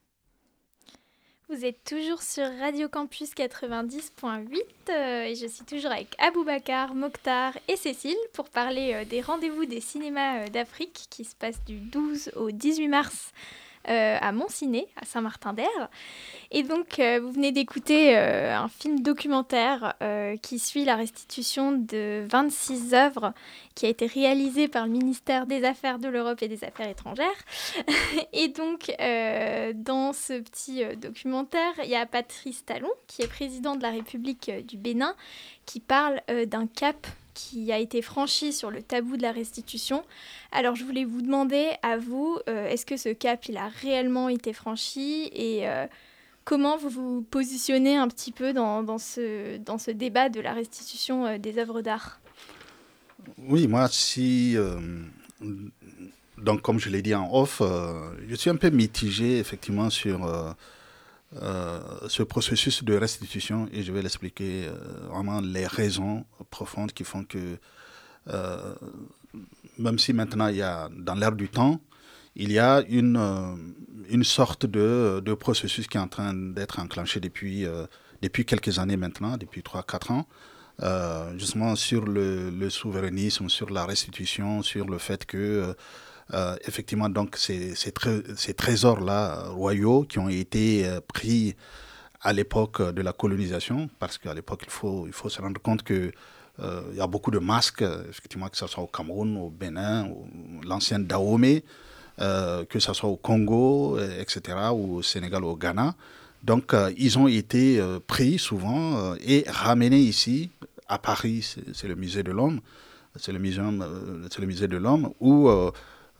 Vous êtes toujours sur Radio Campus quatre-vingt-dix point huit euh, et je suis toujours avec Aboubacar, Mokhtar et Cécile pour parler euh, des rendez-vous des cinémas euh, d'Afrique qui se passent du douze au dix-huit mars Euh, à Montciné, à Saint-Martin-d'Hères. Et donc, euh, vous venez d'écouter euh, un film documentaire euh, qui suit la restitution de vingt-six œuvres qui a été réalisée par le ministère des Affaires de l'Europe et des Affaires étrangères. Et donc, euh, dans ce petit euh, documentaire, il y a Patrice Talon, qui est président de la République euh, du Bénin, qui parle euh, d'un cap qui a été franchi sur le tabou de la restitution. Alors je voulais vous demander à vous, euh, est-ce que ce cap il a réellement été franchi et euh, comment vous vous positionnez un petit peu dans, dans, ce, dans ce débat de la restitution euh, des œuvres d'art? Oui, moi, si... Euh, donc comme je l'ai dit en off, euh, je suis un peu mitigé effectivement sur... Euh, Euh, ce processus de restitution et je vais l'expliquer euh, vraiment les raisons profondes qui font que euh, même si maintenant il y a dans l'air du temps il y a une, euh, une sorte de, de processus qui est en train d'être enclenché depuis, euh, depuis quelques années maintenant, depuis trois à quatre ans euh, justement sur le, le souverainisme, sur la restitution, sur le fait que euh, Euh, effectivement, donc, ces, ces, tré- ces trésors-là royaux qui ont été euh, pris à l'époque de la colonisation, parce qu'à l'époque, il faut, il faut se rendre compte qu'il euh, y a beaucoup de masques, effectivement, que ce soit au Cameroun, au Bénin, au, l'ancienne Dahomey, euh, que ce soit au Congo, et cetera, ou au Sénégal, ou au Ghana. Donc, euh, ils ont été euh, pris souvent euh, et ramenés ici, à Paris, c'est, c'est le musée de l'homme, c'est le, muséum, euh, c'est le musée de l'homme, où... Euh,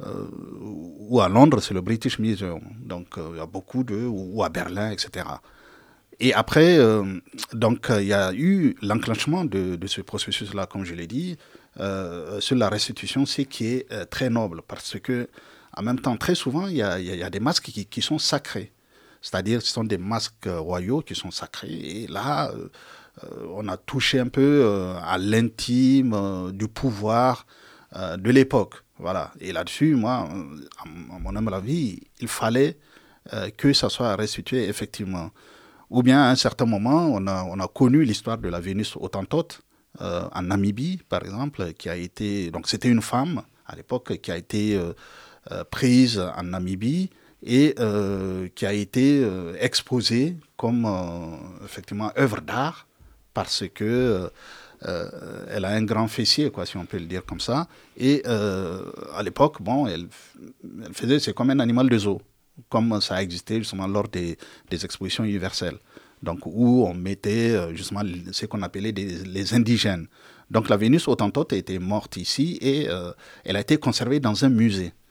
Euh, ou à Londres, c'est le British Museum, donc il euh, y a beaucoup de, ou, ou à Berlin, et cetera. Et après, euh, donc il y a eu l'enclenchement de, de ce processus-là, comme je l'ai dit, euh, sur la restitution, c'est qui est euh, très noble, parce que en même temps, très souvent, il y a, y a, y a des masques qui, qui sont sacrés, c'est-à-dire ce sont des masques royaux qui sont sacrés, et là, euh, on a touché un peu euh, à l'intime euh, du pouvoir euh, de l'époque. Voilà. Et là-dessus, moi, à mon humble avis, il fallait euh, que ça soit restitué effectivement. Ou bien, à un certain moment, on a, on a connu l'histoire de la Vénus Hottentote euh, en Namibie, par exemple, qui a été... Donc, c'était une femme, à l'époque, qui a été euh, euh, prise en Namibie et euh, qui a été euh, exposée comme, euh, effectivement, œuvre d'art parce que... Euh, Euh, elle a un grand fessier, quoi, si on peut le dire comme ça. Et euh, à l'époque, bon, elle, elle faisait, c'est comme un animal de zoo, comme ça a existé justement lors des, des expositions universelles. Donc, où on mettait justement ce qu'on appelait des, les indigènes. Donc, la Vénus Hottentote était morte ici et euh, elle a été conservée dans un musée.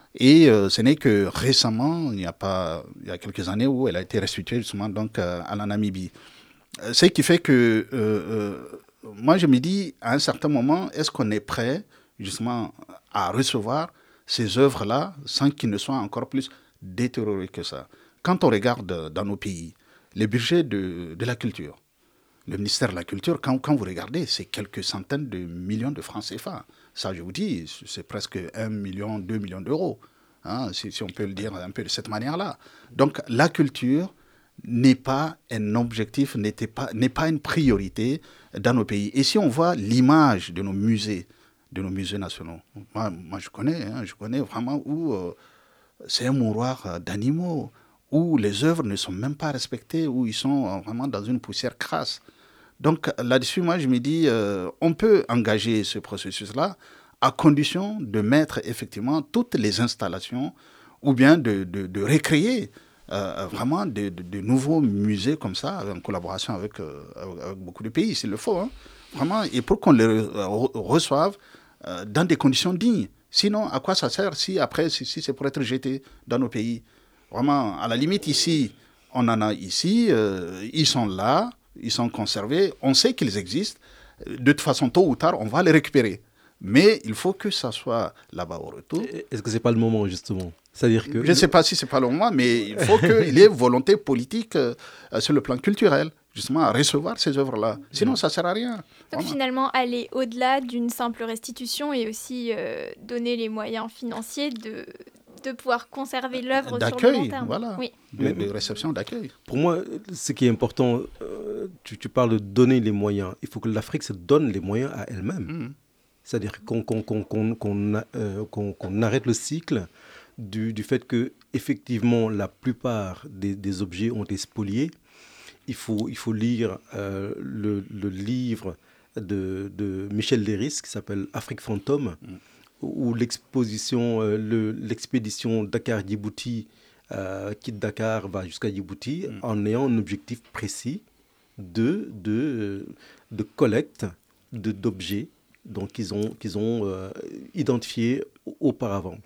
Et euh, ce n'est que récemment, il y a pas, il y a quelques années, où elle a été restituée justement donc euh, à la Namibie. Euh, ce qui fait que euh, euh, moi je me dis, à un certain moment, est-ce qu'on est prêt justement à recevoir ces œuvres-là sans qu'ils ne soient encore plus détériorées que ça? Quand on regarde dans nos pays, les budgets de, de la culture, le ministère de la Culture, quand, quand vous regardez, c'est quelques centaines de millions de francs C F A. Ça, je vous dis, c'est presque un million, deux millions d'euros, hein, si, si on peut le dire un peu de cette manière-là. Donc, la culture n'est pas un objectif, n'était pas, n'est pas une priorité dans nos pays. Et si on voit l'image de nos musées, de nos musées nationaux, moi, moi je connais, hein, je connais vraiment où euh, c'est un mouroir d'animaux, où les œuvres ne sont même pas respectées, où ils sont vraiment dans une poussière crasse. Donc là-dessus, moi, je me dis, euh, on peut engager ce processus-là à condition de mettre effectivement toutes les installations ou bien de, de, de recréer euh, vraiment de, de, de nouveaux musées comme ça, en collaboration avec, euh, avec beaucoup de pays, s'il le faut. Hein, vraiment, et pour qu'on les re- reçoive euh, dans des conditions dignes. Sinon, à quoi ça sert si après, si, si c'est pour être jeté dans nos pays? Vraiment, à la limite, ici, on en a ici, euh, ils sont là, ils sont conservés, on sait qu'ils existent. De toute façon, tôt ou tard, on va les récupérer. Mais il faut que ça soit là-bas au retour. Est-ce que ce n'est pas le moment, justement? C'est-à-dire que... Je ne sais pas si ce n'est pas le moment, mais il faut qu'il y ait volonté politique euh, sur le plan culturel, justement, à recevoir ces œuvres-là. Sinon, ça ne sert à rien. Donc Vraiment. finalement, aller au-delà d'une simple restitution et aussi euh, donner les moyens financiers de... de pouvoir conserver l'œuvre sur le long terme. Voilà. Oui. De, de réception, d'accueil. Pour moi, ce qui est important, euh, tu, tu parles de donner les moyens. Il faut que l'Afrique se donne les moyens à elle-même. Mmh. C'est-à-dire qu'on, qu'on, qu'on, qu'on, qu'on, euh, qu'on, qu'on arrête le cycle du, du fait que, effectivement, la plupart des, des objets ont été spoliés. Il faut, il faut lire euh, le, le livre de, de Michel Léris qui s'appelle Afrique fantôme. Mmh. Où l'exposition, euh, le, l'expédition Dakar-Djibouti euh, quitte Dakar, va jusqu'à Djibouti, mm. en ayant un objectif précis de, de, de collecte de, d'objets donc, qu'ils ont, qu'ils ont euh, identifiés auparavant.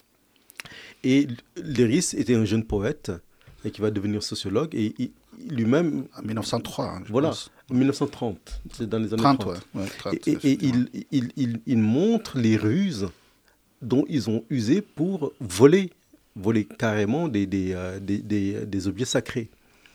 Et Léris était un jeune poète et qui va devenir sociologue et il, lui-même... En mille neuf cent trois, hein, je voilà, pense. en mille neuf cent trente, c'est dans les années trente. trente. Ouais, ouais, trente et et, et il, il, il, il montre les ruses dont ils ont usé pour voler, voler carrément des, des, euh, des, des, des objets sacrés.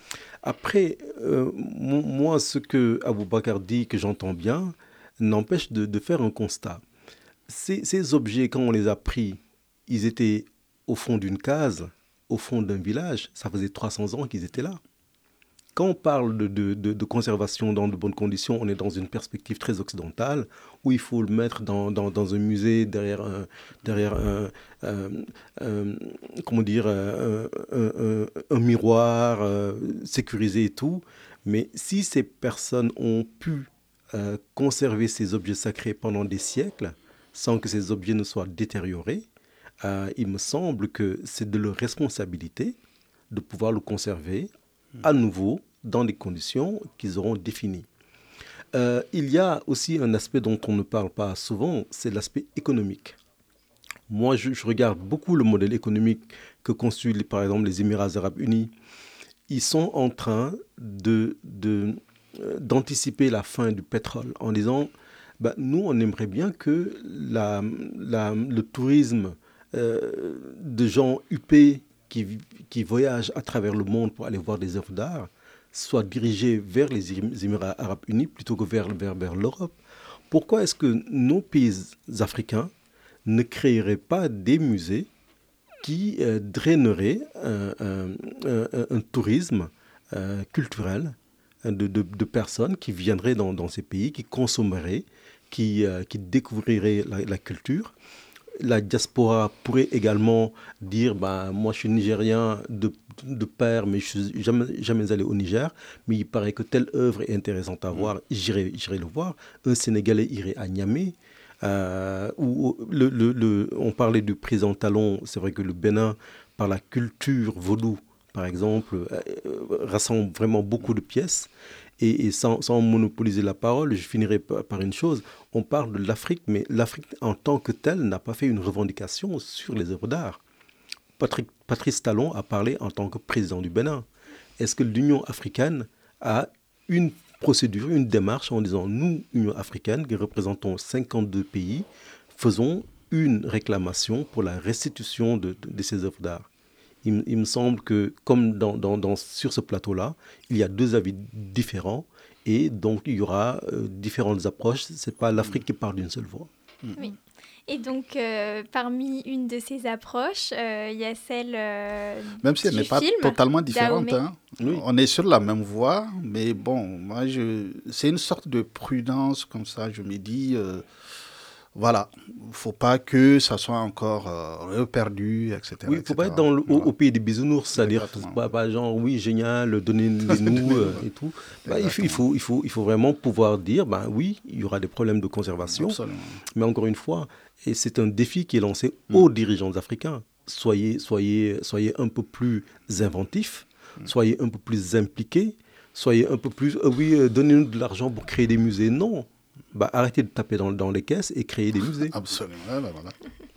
Après, euh, moi, ce que Aboubacar dit, que j'entends bien, n'empêche de, de faire un constat. Ces, ces objets, quand on les a pris, ils étaient au fond d'une case, au fond d'un village. Ça faisait trois cents ans qu'ils étaient là. Quand on parle de, de, de, de conservation dans de bonnes conditions, on est dans une perspective très occidentale, où il faut le mettre dans, dans, dans un musée, derrière un, derrière un, un, un, comment dire, un, un, un, un miroir euh, sécurisé et tout. Mais si ces personnes ont pu euh, conserver ces objets sacrés pendant des siècles, sans que ces objets ne soient détériorés, euh, il me semble que c'est de leur responsabilité de pouvoir le conserver à nouveau dans des conditions qu'ils auront définies. Euh, il y a aussi un aspect dont on ne parle pas souvent, c'est l'aspect économique. Moi, je, je regarde beaucoup le modèle économique que constituent, par exemple, les Émirats arabes unis. Ils sont en train de, de, euh, d'anticiper la fin du pétrole en disant, bah, nous, on aimerait bien que la, la, le tourisme euh, de gens huppés Qui, qui voyagent à travers le monde pour aller voir des œuvres d'art, soit dirigés vers les Émirats arabes unis plutôt que vers, vers, vers l'Europe. Pourquoi est-ce que nos pays africains ne créeraient pas des musées qui euh, draineraient un, un, un, un tourisme euh, culturel de, de, de personnes qui viendraient dans, dans ces pays, qui consommeraient, qui, euh, qui découvriraient la, la culture? La diaspora pourrait également dire bah, moi je suis nigérien de, de père, mais je ne suis jamais, jamais allé au Niger, mais il paraît que telle œuvre est intéressante à voir, j'irai, j'irai le voir. Un Sénégalais irait à Niamey. Euh, où le, le, le, on parlait du président Talon, c'est vrai que le Bénin, par la culture vaudou, par exemple, euh, rassemble vraiment beaucoup de pièces. Et, et sans, sans monopoliser la parole, je finirai par, par une chose. On parle de l'Afrique, mais l'Afrique en tant que telle n'a pas fait une revendication sur les œuvres d'art. Patrick, Patrice Talon a parlé en tant que président du Bénin. Est-ce que l'Union africaine a une procédure, une démarche en disant, nous, Union africaine, qui représentons cinquante-deux pays, faisons une réclamation pour la restitution de, de, de ces œuvres d'art. Il, il me semble que, comme dans, dans, dans, sur ce plateau-là, il y a deux avis différents et donc il y aura euh, différentes approches. Ce n'est pas l'Afrique qui parle d'une seule voix. Oui. Et donc, euh, parmi une de ces approches, euh, il y a celle euh, Même si elle n'est pas totalement différente. Hein. Oui. On est sur la même voie, mais bon, moi, je... c'est une sorte de prudence comme ça. Je me dis, euh, voilà, il ne faut pas que ça soit encore euh, reperdu, et cetera. Oui, il ne faut pas être dans le, au, au pays des bisounours, c'est-à-dire pas, pas genre, oui, génial, donnez-les-nous euh, et tout. Bah, il, faut, il, faut, il, faut, il faut vraiment pouvoir dire, bah, oui, il y aura des problèmes de conservation, absolument. Mais encore une fois, et c'est un défi qui est lancé mmh. aux dirigeants africains. Soyez, soyez, soyez un peu plus inventifs, mmh. soyez un peu plus impliqués, soyez un peu plus... Euh, oui, euh, donnez-nous de l'argent pour créer des musées. Non. Bah, arrêtez de taper dans, dans les caisses et créer des musées. Absolument. Voilà, voilà.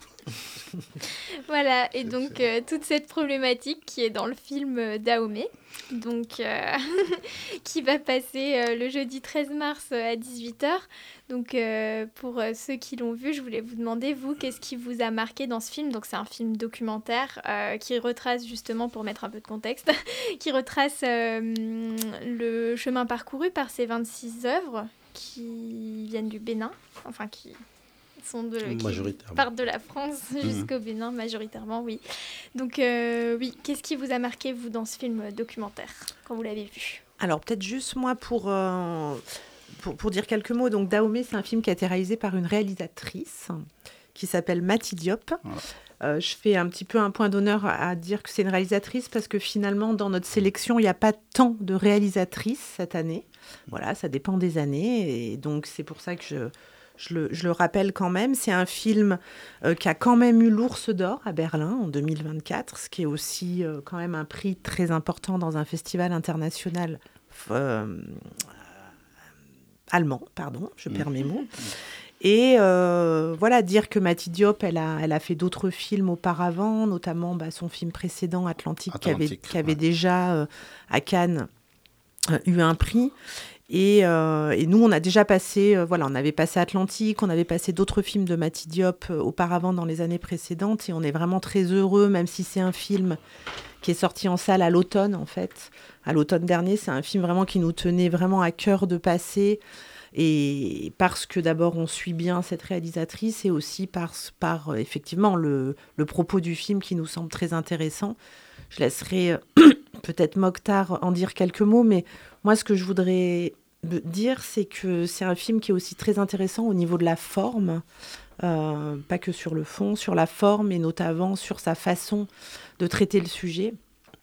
Voilà, et donc euh, toute cette problématique qui est dans le film euh, Dahomey, donc, euh, qui va passer euh, le jeudi treize mars euh, à dix-huit heures. Donc euh, pour euh, ceux qui l'ont vu, je voulais vous demander, vous, qu'est-ce qui vous a marqué dans ce film ? Donc c'est un film documentaire euh, qui retrace justement, pour mettre un peu de contexte, qui retrace euh, le chemin parcouru par ces vingt-six œuvres qui viennent du Bénin, enfin qui... sont de, qui partent de la France jusqu'au mmh. Bénin, majoritairement, oui. Donc, euh, oui, qu'est-ce qui vous a marqué, vous, dans ce film documentaire, quand vous l'avez vu ? Alors, peut-être juste moi, pour, euh, pour, pour dire quelques mots. Donc, Dahomey, c'est un film qui a été réalisé par une réalisatrice qui s'appelle Mati Diop. Voilà. Euh, je fais un petit peu un point d'honneur à, à dire que c'est une réalisatrice parce que finalement, dans notre sélection, il n'y a pas tant de réalisatrices cette année. Voilà, ça dépend des années. Et donc, c'est pour ça que je... Je le, je le rappelle quand même, c'est un film euh, qui a quand même eu l'Ours d'Or à Berlin en deux mille vingt-quatre, ce qui est aussi euh, quand même un prix très important dans un festival international euh, euh, allemand, pardon, je perds mes mots. Et euh, voilà, dire que Mati Diop, elle a, elle a fait d'autres films auparavant, notamment bah, son film précédent, Atlantique, Atlantique qui avait, qui avait ouais. déjà, euh, à Cannes, euh, eu un prix. Et, euh, et nous, on a déjà passé, euh, voilà, on avait passé Atlantique, on avait passé d'autres films de Mati Diop euh, auparavant dans les années précédentes, et on est vraiment très heureux, même si c'est un film qui est sorti en salle à l'automne, en fait. À l'automne dernier, c'est un film vraiment qui nous tenait vraiment à cœur de passer, et parce que d'abord, on suit bien cette réalisatrice, et aussi par, par effectivement, le, le propos du film qui nous semble très intéressant. Je laisserai euh, peut-être Mokhtar en dire quelques mots, mais moi, ce que je voudrais dire, c'est que c'est un film qui est aussi très intéressant au niveau de la forme, euh, pas que sur le fond, sur la forme et notamment sur sa façon de traiter le sujet.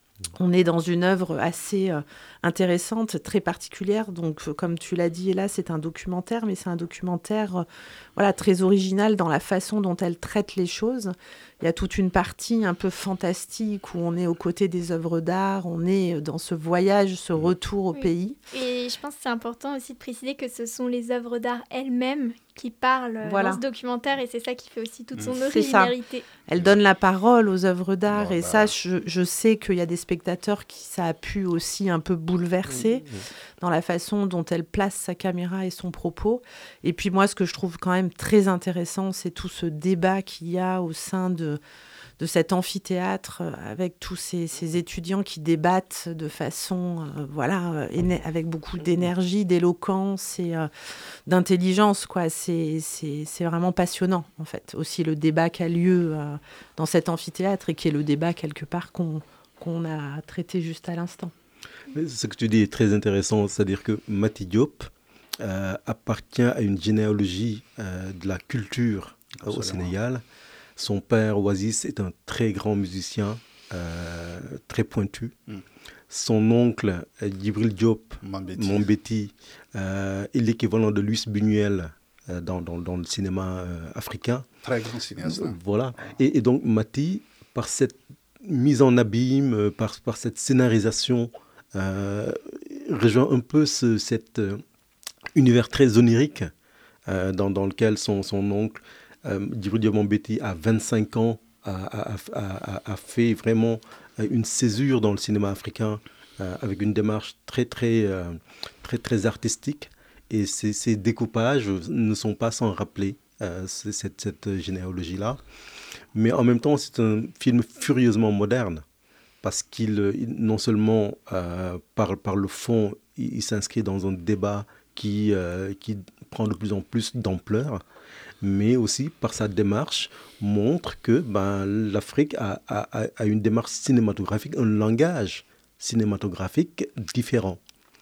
On est dans une œuvre assez euh, intéressante, très particulière. Donc, euh, comme tu l'as dit, là, c'est un documentaire, mais c'est un documentaire euh, voilà, très original dans la façon dont elle traite les choses. Il y a toute une partie un peu fantastique où on est aux côtés des œuvres d'art, on est dans ce voyage, ce retour au oui. pays. Et je pense que c'est important aussi de préciser que ce sont les œuvres d'art elles-mêmes qui parlent voilà. dans ce documentaire, et c'est ça qui fait aussi toute son originalité. Elle donne la parole aux œuvres d'art, bon, et bah... ça, je, je sais qu'il y a des spectateurs qui ça a pu aussi un peu bouleverser mmh, mmh. dans la façon dont elle place sa caméra et son propos. Et puis moi, ce que je trouve quand même très intéressant, c'est tout ce débat qu'il y a au sein de, de cet amphithéâtre, avec tous ces, ces étudiants qui débattent de façon, euh, voilà, éne- avec beaucoup d'énergie, d'éloquence et euh, d'intelligence, quoi. C'est, c'est, c'est vraiment passionnant, en fait. Aussi le débat qui a lieu euh, dans cet amphithéâtre et qui est le débat, quelque part, qu'on, qu'on a traité juste à l'instant. Ce que tu dis est très intéressant, c'est-à-dire que Mati Diop euh, appartient à une généalogie euh, de la culture euh, au Sénégal. Son père, Oasis, est un très grand musicien, euh, très pointu. Mm. Son oncle, Djibril Diop Mambéty, euh, est l'équivalent de Luis Buñuel euh, dans, dans, dans le cinéma euh, africain. Très grand cinéaste. Euh, voilà. Et, et donc, Mati, par cette mise en abîme, par, par cette scénarisation, euh, rejoint un peu ce, cet euh, univers très onirique euh, dans, dans lequel son, son oncle, euh, Djibril Diop Mambéty, a vingt-cinq ans a, a, a, a fait vraiment une césure dans le cinéma africain euh, avec une démarche très, très, euh, très, très artistique. Et ces, ces découpages ne sont pas sans rappeler euh, cette, cette généalogie-là. Mais en même temps, c'est un film furieusement moderne parce qu'il, il, non seulement euh, par, par le fond, il, il s'inscrit dans un débat qui, euh, qui prend de plus en plus d'ampleur, mais aussi par sa démarche montre que ben, l'Afrique a, a, a une démarche cinématographique, un langage cinématographique différent.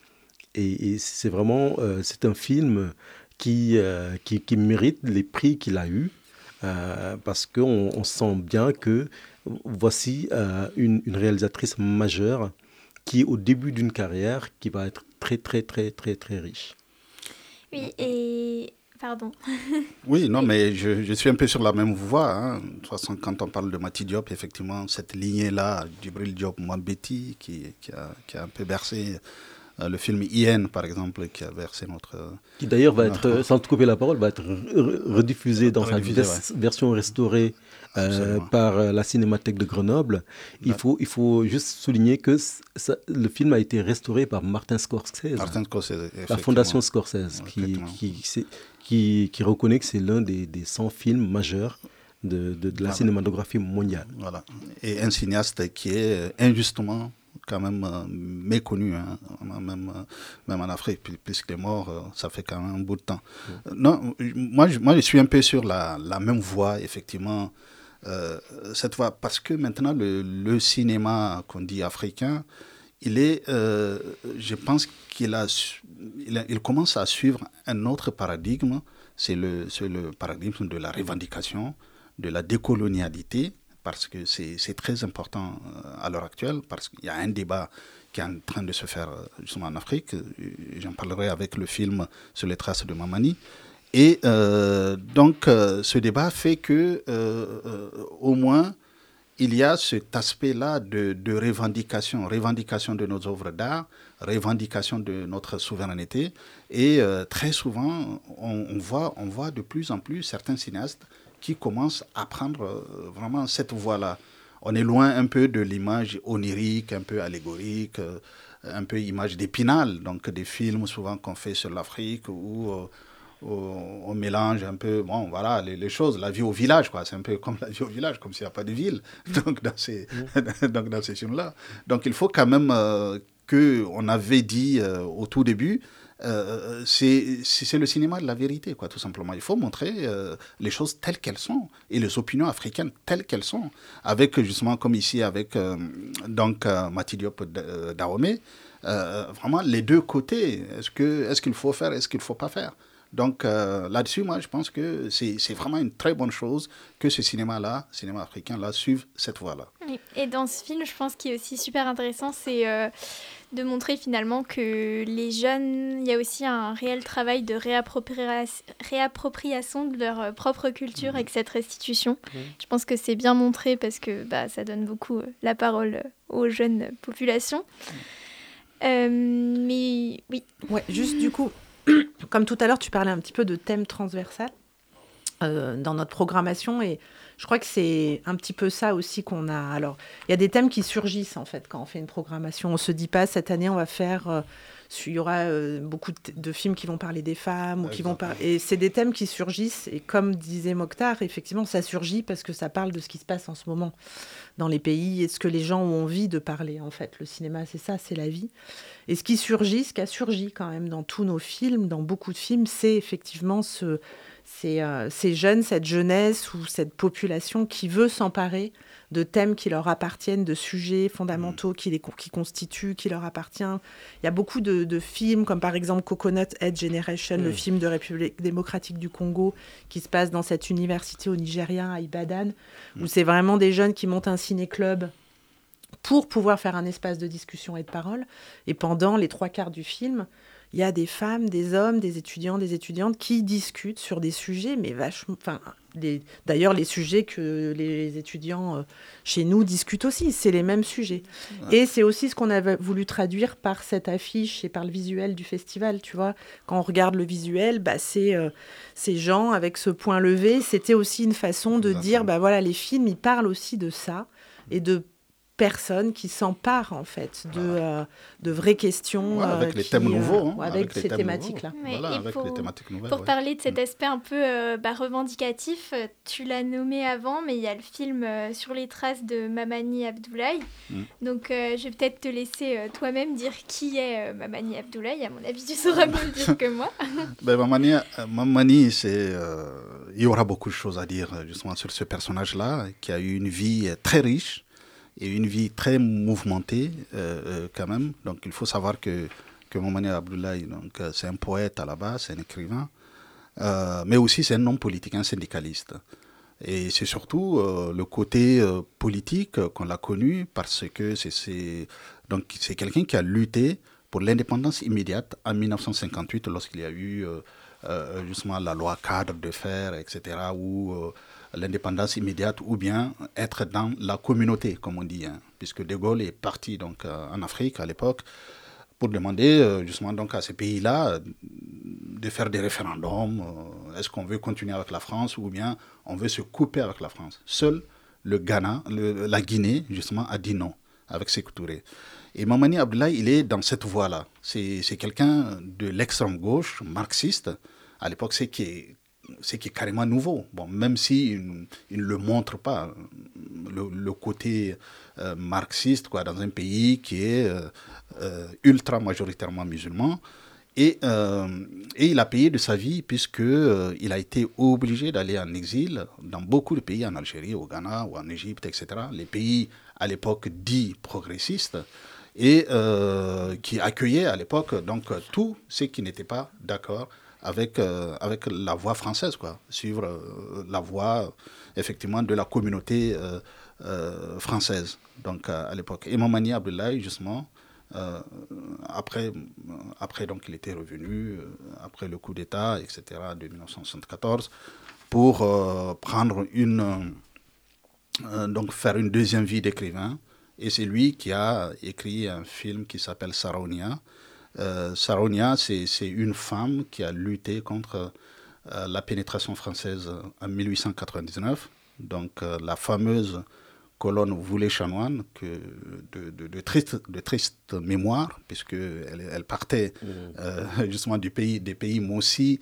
Et, et c'est vraiment euh, c'est un film qui, euh, qui, qui mérite les prix qu'il a eus, euh, parce qu'on on sent bien que voici euh, une, une réalisatrice majeure qui est au début d'une carrière qui va être très, très, très, très, très riche. Oui, et... Pardon. Oui, non, mais je, je suis un peu sur la même voie. Hein. De toute façon, quand on parle de Mati Diop, effectivement, cette lignée-là, Djibril Diop Mambéty, qui, qui, a, qui a un peu bercé euh, le film I N, par exemple, qui a bercé notre... Qui d'ailleurs va notre... être, sans te couper la parole, va être rediffusé dans rediffusé, sa vers- ouais. version restaurée euh, par la Cinémathèque de Grenoble. Il, ouais. faut, il faut juste souligner que ça, le film a été restauré par Martin Scorsese. Martin Scorsese, la Fondation Scorsese, qui, qui, qui, qui, qui reconnaît que c'est l'un des, des cent films majeurs de, de, de la voilà. cinématographie mondiale. Voilà. Et un cinéaste qui est injustement quand même euh, méconnu, hein, même, euh, même en Afrique, puisqu'il est mort, euh, ça fait quand même un bout de temps. Mmh. Non, moi je, moi, je suis un peu sur la, la même voie, effectivement, euh, cette voie, parce que maintenant, le, le cinéma qu'on dit africain, il est, euh, je pense qu'il a, il, a, il commence à suivre un autre paradigme, c'est le, c'est le paradigme de la revendication, de la décolonialité, parce que c'est, c'est très important à l'heure actuelle, parce qu'il y a un débat qui est en train de se faire justement en Afrique. J'en parlerai avec le film sur les traces de Mamani. Et euh, donc, euh, ce débat fait que, euh, euh, au moins, il y a cet aspect-là de, de revendication, revendication de nos œuvres d'art, revendication de notre souveraineté. Et euh, très souvent, on, on, voit, on voit de plus en plus certains cinéastes qui commencent à prendre euh, vraiment cette voie-là. On est loin un peu de l'image onirique, un peu allégorique, euh, un peu image d'Épinal, donc des films souvent qu'on fait sur l'Afrique où, euh, où on mélange un peu, bon voilà, les, les choses, la vie au village, quoi. C'est un peu comme la vie au village, comme s'il n'y a pas de ville, donc dans ces, mmh. donc dans ces films-là. Donc il faut quand même euh, qu'on avait dit euh, au tout début, Euh, c'est, c'est le cinéma de la vérité, quoi, tout simplement. Il faut montrer euh, les choses telles qu'elles sont et les opinions africaines telles qu'elles sont. Avec, justement, comme ici, avec euh, donc, euh, Mati Diop Dahomey, euh, vraiment les deux côtés. Est-ce, que, est-ce qu'il faut faire, est-ce qu'il ne faut pas faire? Donc euh, là-dessus, moi, je pense que c'est, c'est vraiment une très bonne chose que ce cinéma-là, cinéma africain-là, suive cette voie-là. Oui. Et dans ce film, je pense qu'il est aussi super intéressant, c'est euh, de montrer finalement que les jeunes, il y a aussi un réel travail de réappropria- réappropriation de leur propre culture mmh. avec cette restitution. Mmh. Je pense que c'est bien montré parce que bah, ça donne beaucoup euh, la parole aux jeunes populations. Mmh. Euh, mais oui. Ouais, juste du coup... Comme tout à l'heure, tu parlais un petit peu de thème transversal euh, dans notre programmation et je crois que c'est un petit peu ça aussi qu'on a. Alors, il y a des thèmes qui surgissent en fait quand on fait une programmation. On ne se dit pas cette année on va faire, euh, il y aura euh, beaucoup de, de films qui vont parler des femmes ou qui vont par... et c'est des thèmes qui surgissent et comme disait Mokhtar, effectivement ça surgit parce que ça parle de ce qui se passe en ce moment dans les pays et de ce que les gens ont envie de parler en fait. Le cinéma c'est ça, c'est la vie. Et ce qui surgit, ce qui a surgi quand même dans tous nos films, dans beaucoup de films, c'est effectivement ce, ces, euh, ces jeunes, cette jeunesse ou cette population qui veut s'emparer de thèmes qui leur appartiennent, de sujets fondamentaux qui, les, qui constituent, qui leur appartiennent. Il y a beaucoup de, de films, comme par exemple Coconut Head Generation, mmh. le film de République démocratique du Congo, qui se passe dans cette université au Nigeria, à Ibadan, mmh. où c'est vraiment des jeunes qui montent un ciné-club pour pouvoir faire un espace de discussion et de parole. Et pendant les trois quarts du film, il y a des femmes, des hommes, des étudiants, des étudiantes qui discutent sur des sujets, mais vachement, enfin, les, d'ailleurs, les sujets que les étudiants euh, chez nous discutent aussi, c'est les mêmes sujets. Ouais. Et c'est aussi ce qu'on avait voulu traduire par cette affiche et par le visuel du festival, tu vois. Quand on regarde le visuel, bah, c'est euh, ces gens avec ce point levé. C'était aussi une façon de Exactement. dire, bah voilà, les films, ils parlent aussi de ça et de personnes qui s'emparent en fait de, euh, de vraies questions. Ouais, avec euh, les qui, thèmes nouveaux. Euh, hein, avec, avec ces thématiques-là. Voilà, avec pour, les thématiques nouvelles. Pour ouais. parler de cet aspect un peu euh, bah, revendicatif, tu l'as nommé avant, mais il y a le film euh, Sur les traces de Mamani Abdoulaye. Mm. Donc euh, je vais peut-être te laisser euh, toi-même dire qui est euh, Mamani Abdoulaye. À mon avis, tu sauras mieux le dire que moi. ben, Mamani, euh, Mamani c'est, euh, il y aura beaucoup de choses à dire justement sur ce personnage-là, qui a eu une vie très riche. Et une vie très mouvementée euh, euh, quand même. Donc il faut savoir que, que Mamani Abdoulaye, donc, euh, c'est un poète à la base, c'est un écrivain, euh, mais aussi c'est un homme politique, un syndicaliste. Et c'est surtout euh, le côté euh, politique euh, qu'on l'a connu parce que c'est, c'est, donc, c'est quelqu'un qui a lutté pour l'indépendance immédiate en dix-neuf cent cinquante-huit lorsqu'il y a eu euh, euh, justement la loi cadre de fer, et cetera, où euh, l'indépendance immédiate ou bien être dans la communauté, comme on dit, hein, puisque De Gaulle est parti donc, euh, en Afrique à l'époque pour demander euh, justement donc, à ces pays-là euh, de faire des référendums. Euh, est-ce qu'on veut continuer avec la France ou bien on veut se couper avec la France? Seul le Ghana, le, la Guinée, justement, a dit non avec Sékou Touré. Et Mamani Abdoulaye, il est dans cette voie-là. C'est, c'est quelqu'un de l'extrême gauche, marxiste. À l'époque, c'est qui est c'est qui est carrément nouveau. Bon, même s'il si ne le montre pas, le, le côté euh, marxiste quoi, dans un pays qui est euh, euh, ultra majoritairement musulman. Et, euh, et il a payé de sa vie puisqu'il euh, a été obligé d'aller en exil dans beaucoup de pays, en Algérie, au Ghana ou en Égypte, et cetera. Les pays à l'époque dits progressistes et euh, qui accueillaient à l'époque donc, tous ceux qui n'étaient pas d'accord avec, euh, avec la voie française, quoi, suivre euh, la voie, effectivement, de la communauté euh, euh, française, donc, à, à l'époque. Et Mamani Abdoulaye, justement, euh, après, après, donc, il était revenu, euh, après le coup d'État, et cetera, de dix-neuf cent soixante-quatorze, pour euh, prendre une... Euh, donc, faire une deuxième vie d'écrivain. Et c'est lui qui a écrit un film qui s'appelle Saronia. Euh, Saronia, c'est, c'est une femme qui a lutté contre euh, la pénétration française en dix-huit cent quatre-vingt-dix-neuf. Donc, euh, la fameuse colonne Voulet-Chanoine, que de, de, de, triste, de triste mémoire, puisqu'elle elle partait mmh. euh, justement du pays, des pays Mossi,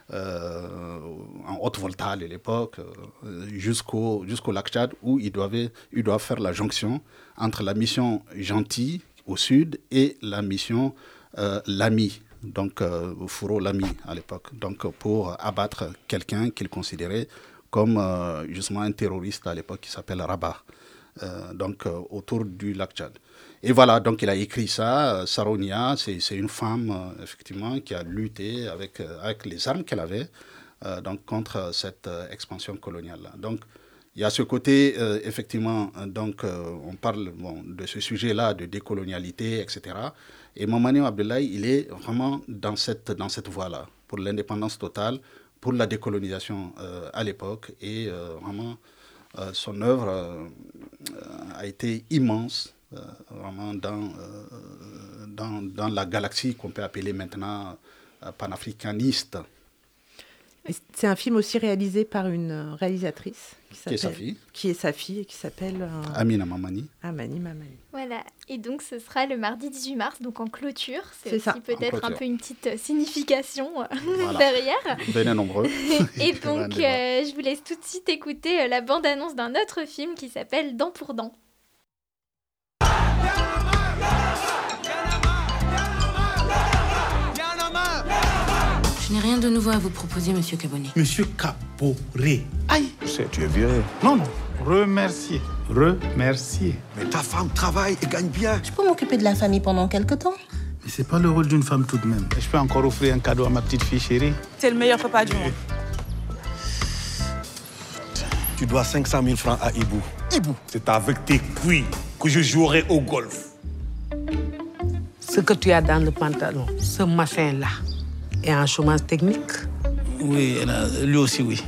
euh, en Haute-Voltale à l'époque, euh, jusqu'au, jusqu'au lac Tchad, où ils doivent, ils doivent faire la jonction entre la mission Gentil au sud et la mission Euh, Lamy, donc euh, Fouro Lamy à l'époque, donc pour abattre quelqu'un qu'il considérait comme euh, justement un terroriste à l'époque qui s'appelle Rabat, euh, donc euh, autour du lac Tchad. Et voilà, donc il a écrit ça. Saronia, c'est, c'est une femme euh, effectivement qui a lutté avec, euh, avec les armes qu'elle avait euh, donc contre cette euh, expansion coloniale-là. Donc il y a ce côté, euh, effectivement, donc euh, on parle bon, de ce sujet-là, de décolonialité, et cetera. Et Mamani Abdoulaye, il est vraiment dans cette, dans cette voie-là, pour l'indépendance totale, pour la décolonisation euh, à l'époque. Et euh, vraiment, euh, son œuvre euh, a été immense, euh, vraiment dans, euh, dans, dans la galaxie qu'on peut appeler maintenant euh, panafricaniste. C'est un film aussi réalisé par une réalisatrice qui, qui est sa fille, qui est sa fille et qui s'appelle euh... Amina Mamani. Amani Mamani. Voilà. Et donc ce sera le mardi dix-huit mars, donc en clôture. C'est, C'est aussi ça. peut-être un peu une petite signification voilà. derrière. Venez nombreux. Et donc euh, je vous laisse tout de suite écouter la bande-annonce d'un autre film qui s'appelle Dent pour Dent. Je n'ai rien de nouveau à vous proposer, Monsieur Caboni. Monsieur Caporé. Aïe. Tu sais, tu es vieux. Non, non. Remercier. Remercier. Mais ta femme travaille et gagne bien. Je peux m'occuper de la famille pendant quelque temps. Mais c'est pas le rôle d'une femme tout de même. Je peux encore offrir un cadeau à ma petite fille chérie. C'est le meilleur papa du monde. Tu dois cinq cent mille francs à Ibou. Ibou, c'est avec tes couilles que je jouerai au golf. Ce que tu as dans le pantalon, ce machin-là, est en chômage technique. Oui, euh, lui aussi, oui.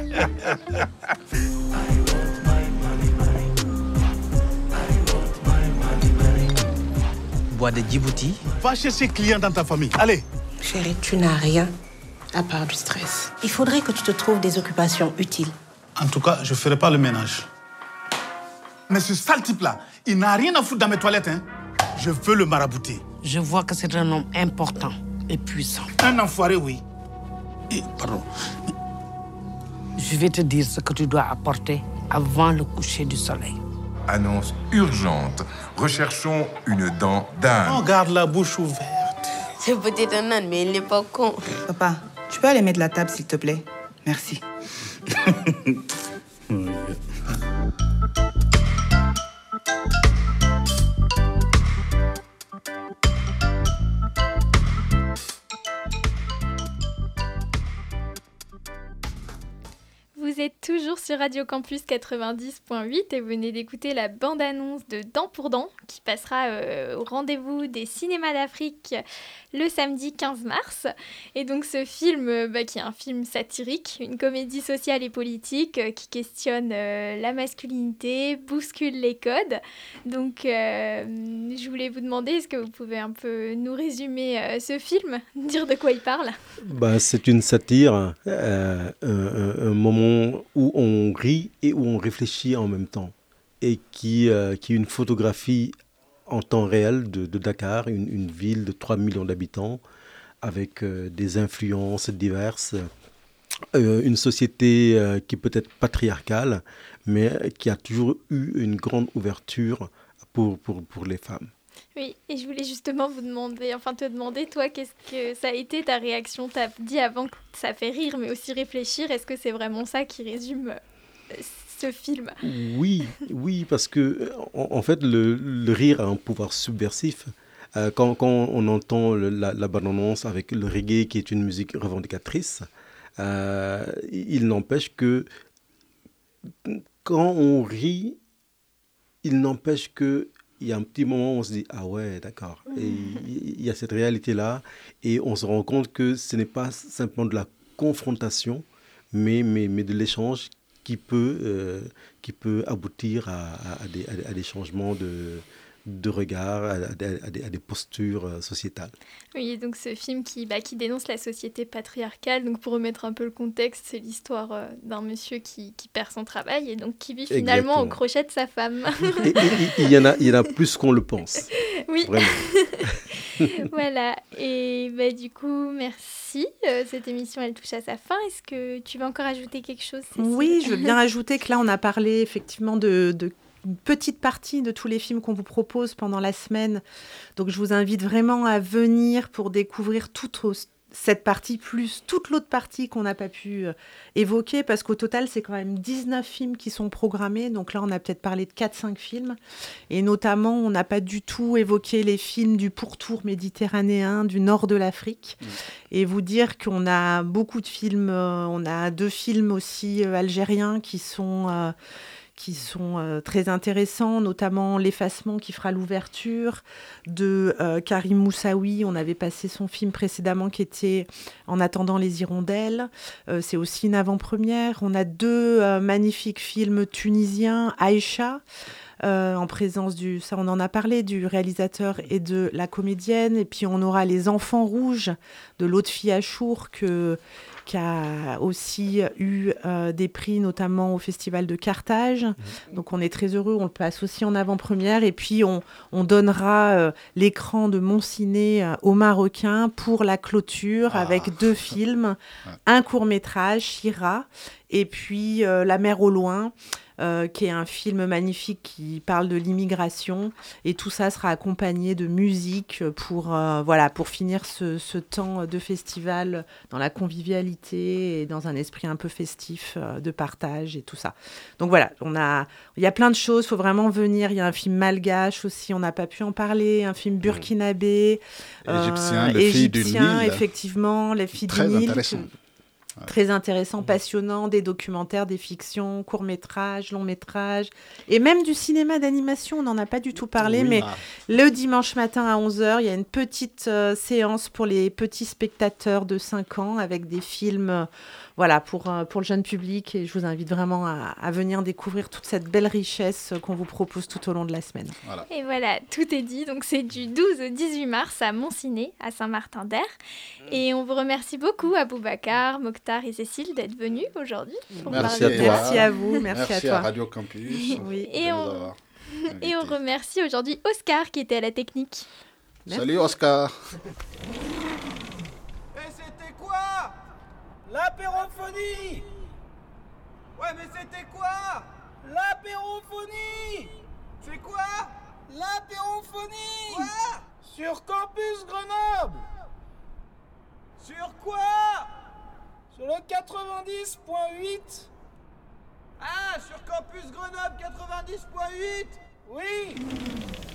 Bois de Djibouti. Va chercher client dans ta famille. Allez. Chérie, tu n'as rien à part du stress. Il faudrait que tu te trouves des occupations utiles. En tout cas, je ne ferai pas le ménage. Mais ce sale type-là, il n'a rien à foutre dans mes toilettes. Hein. Je veux le marabouter. Je vois que c'est un homme important et puissant. Un enfoiré, oui. Et, pardon. Je vais te dire ce que tu dois apporter avant le coucher du soleil. Annonce urgente. Recherchons une dent d'âne. On garde la bouche ouverte. C'est peut-être un âne, mais il n'est pas con. Papa, tu peux aller mettre la table, s'il te plaît? Merci. Vous êtes toujours sur Radio Campus quatre-vingt-dix point huit et vous venez d'écouter la bande-annonce de Dents pour Dents qui passera euh, au rendez-vous des cinémas d'Afrique le samedi quinze mars. Et donc ce film, euh, bah, qui est un film satirique, une comédie sociale et politique euh, qui questionne euh, la masculinité, bouscule les codes. Donc euh, je voulais vous demander, est-ce que vous pouvez un peu nous résumer euh, ce film, dire de quoi il parle? Bah, c'est une satire, euh, un, un, un moment où on rit et où on réfléchit en même temps, et qui, euh, qui est une photographie en temps réel de, de Dakar, une, une ville de trois millions d'habitants, avec euh, des influences diverses, euh, une société euh, qui peut être patriarcale, mais qui a toujours eu une grande ouverture pour, pour, pour les femmes. Oui, et je voulais justement vous demander, enfin te demander, toi, qu'est-ce que ça a été ta réaction? Tu as dit avant que ça fait rire, mais aussi réfléchir. Est-ce que c'est vraiment ça qui résume euh, ce film? Oui, oui, parce que en, en fait, le, le rire a un pouvoir subversif. Euh, quand, quand on entend le, la, la bande-annonce avec le reggae, qui est une musique revendicatrice, euh, il n'empêche que quand on rit, il n'empêche que il y a un petit moment où on se dit « Ah ouais, d'accord ». Et il y a cette réalité-là et on se rend compte que ce n'est pas simplement de la confrontation, mais, mais, mais de l'échange qui peut, euh, qui peut aboutir à, à, des, à des changements de, de regard, à, à, des, à des postures sociétales. Oui, donc ce film qui, bah, qui dénonce la société patriarcale. Donc pour remettre un peu le contexte, c'est l'histoire euh, d'un monsieur qui, qui perd son travail et donc qui vit finalement Exactement. Au crochet de sa femme. Et il y en a, il y en a plus qu'on le pense. Oui. Vraiment. Voilà. Et bah, du coup, merci. Euh, cette émission, elle touche à sa fin. Est-ce que tu veux encore ajouter quelque chose, Cécile? Oui, je veux bien ajouter que là, on a parlé effectivement de... de... une petite partie de tous les films qu'on vous propose pendant la semaine. Donc, je vous invite vraiment à venir pour découvrir toute cette partie, plus toute l'autre partie qu'on n'a pas pu évoquer, parce qu'au total, c'est quand même dix-neuf films qui sont programmés. Donc là, on a peut-être parlé de quatre cinq films. Et notamment, on n'a pas du tout évoqué les films du pourtour méditerranéen, du nord de l'Afrique. Mmh. Et vous dire qu'on a beaucoup de films. Euh, on a deux films aussi euh, algériens qui sont... Euh, qui sont euh, très intéressants, notamment L'Effacement qui fera l'ouverture de euh, Karim Moussaoui. On avait passé son film précédemment qui était En attendant les hirondelles. Euh, c'est aussi une avant-première. On a deux euh, magnifiques films tunisiens, Aïcha, Euh, en présence du, ça on en a parlé, du réalisateur et de la comédienne. Et puis on aura Les Enfants rouges de Lotfi Achour, que, qui a aussi eu euh, des prix, notamment au Festival de Carthage. Mmh. Donc on est très heureux, on le passe aussi en avant-première. Et puis on, on donnera euh, l'écran de Mon Ciné euh, aux Marocains pour la clôture, ah. avec deux films, ouais. un court-métrage, Shira, et puis euh, La mer au loin. Euh, qui est un film magnifique qui parle de l'immigration, et tout ça sera accompagné de musique pour, euh, voilà, pour finir ce, ce temps de festival dans la convivialité et dans un esprit un peu festif euh, de partage et tout ça. Donc voilà, on a, il y a plein de choses, il faut vraiment venir. Il y a un film malgache aussi, on n'a pas pu en parler, un film burkinabé, euh, égyptien, les égyptien, filles du Nil, effectivement, les filles très du Nil. Intéressant. Ouais. Très intéressant, passionnant, des documentaires, des fictions, courts-métrages, longs-métrages, et même du cinéma d'animation, on n'en a pas du tout parlé, Oui, mais ah. le dimanche matin à onze heures, il y a une petite euh, séance pour les petits spectateurs de cinq ans avec des films euh, voilà, pour, euh, pour le jeune public, et je vous invite vraiment à, à venir découvrir toute cette belle richesse qu'on vous propose tout au long de la semaine. Voilà. Et voilà, tout est dit. Donc c'est du douze au dix-huit mars à Montciné, à Saint-Martin-d'Air. Et on vous remercie beaucoup, Aboubacar, Mokhtar et Cécile, d'être venus aujourd'hui. pour Merci parler à de- toi. Merci à vous, merci, Merci à toi. à Radio Campus. Oui. Et de nous on, avoir et on remercie aujourd'hui Oscar qui était à la technique. Salut Oscar. Et c'était quoi? L'apérophonie. Ouais, mais c'était quoi? L'apérophonie. C'est quoi? L'apérophonie. Quoi? Sur Campus Grenoble. Sur quoi? Sur le quatre-vingt-dix point huit. Ah, sur Campus Grenoble quatre-vingt-dix point huit. Oui.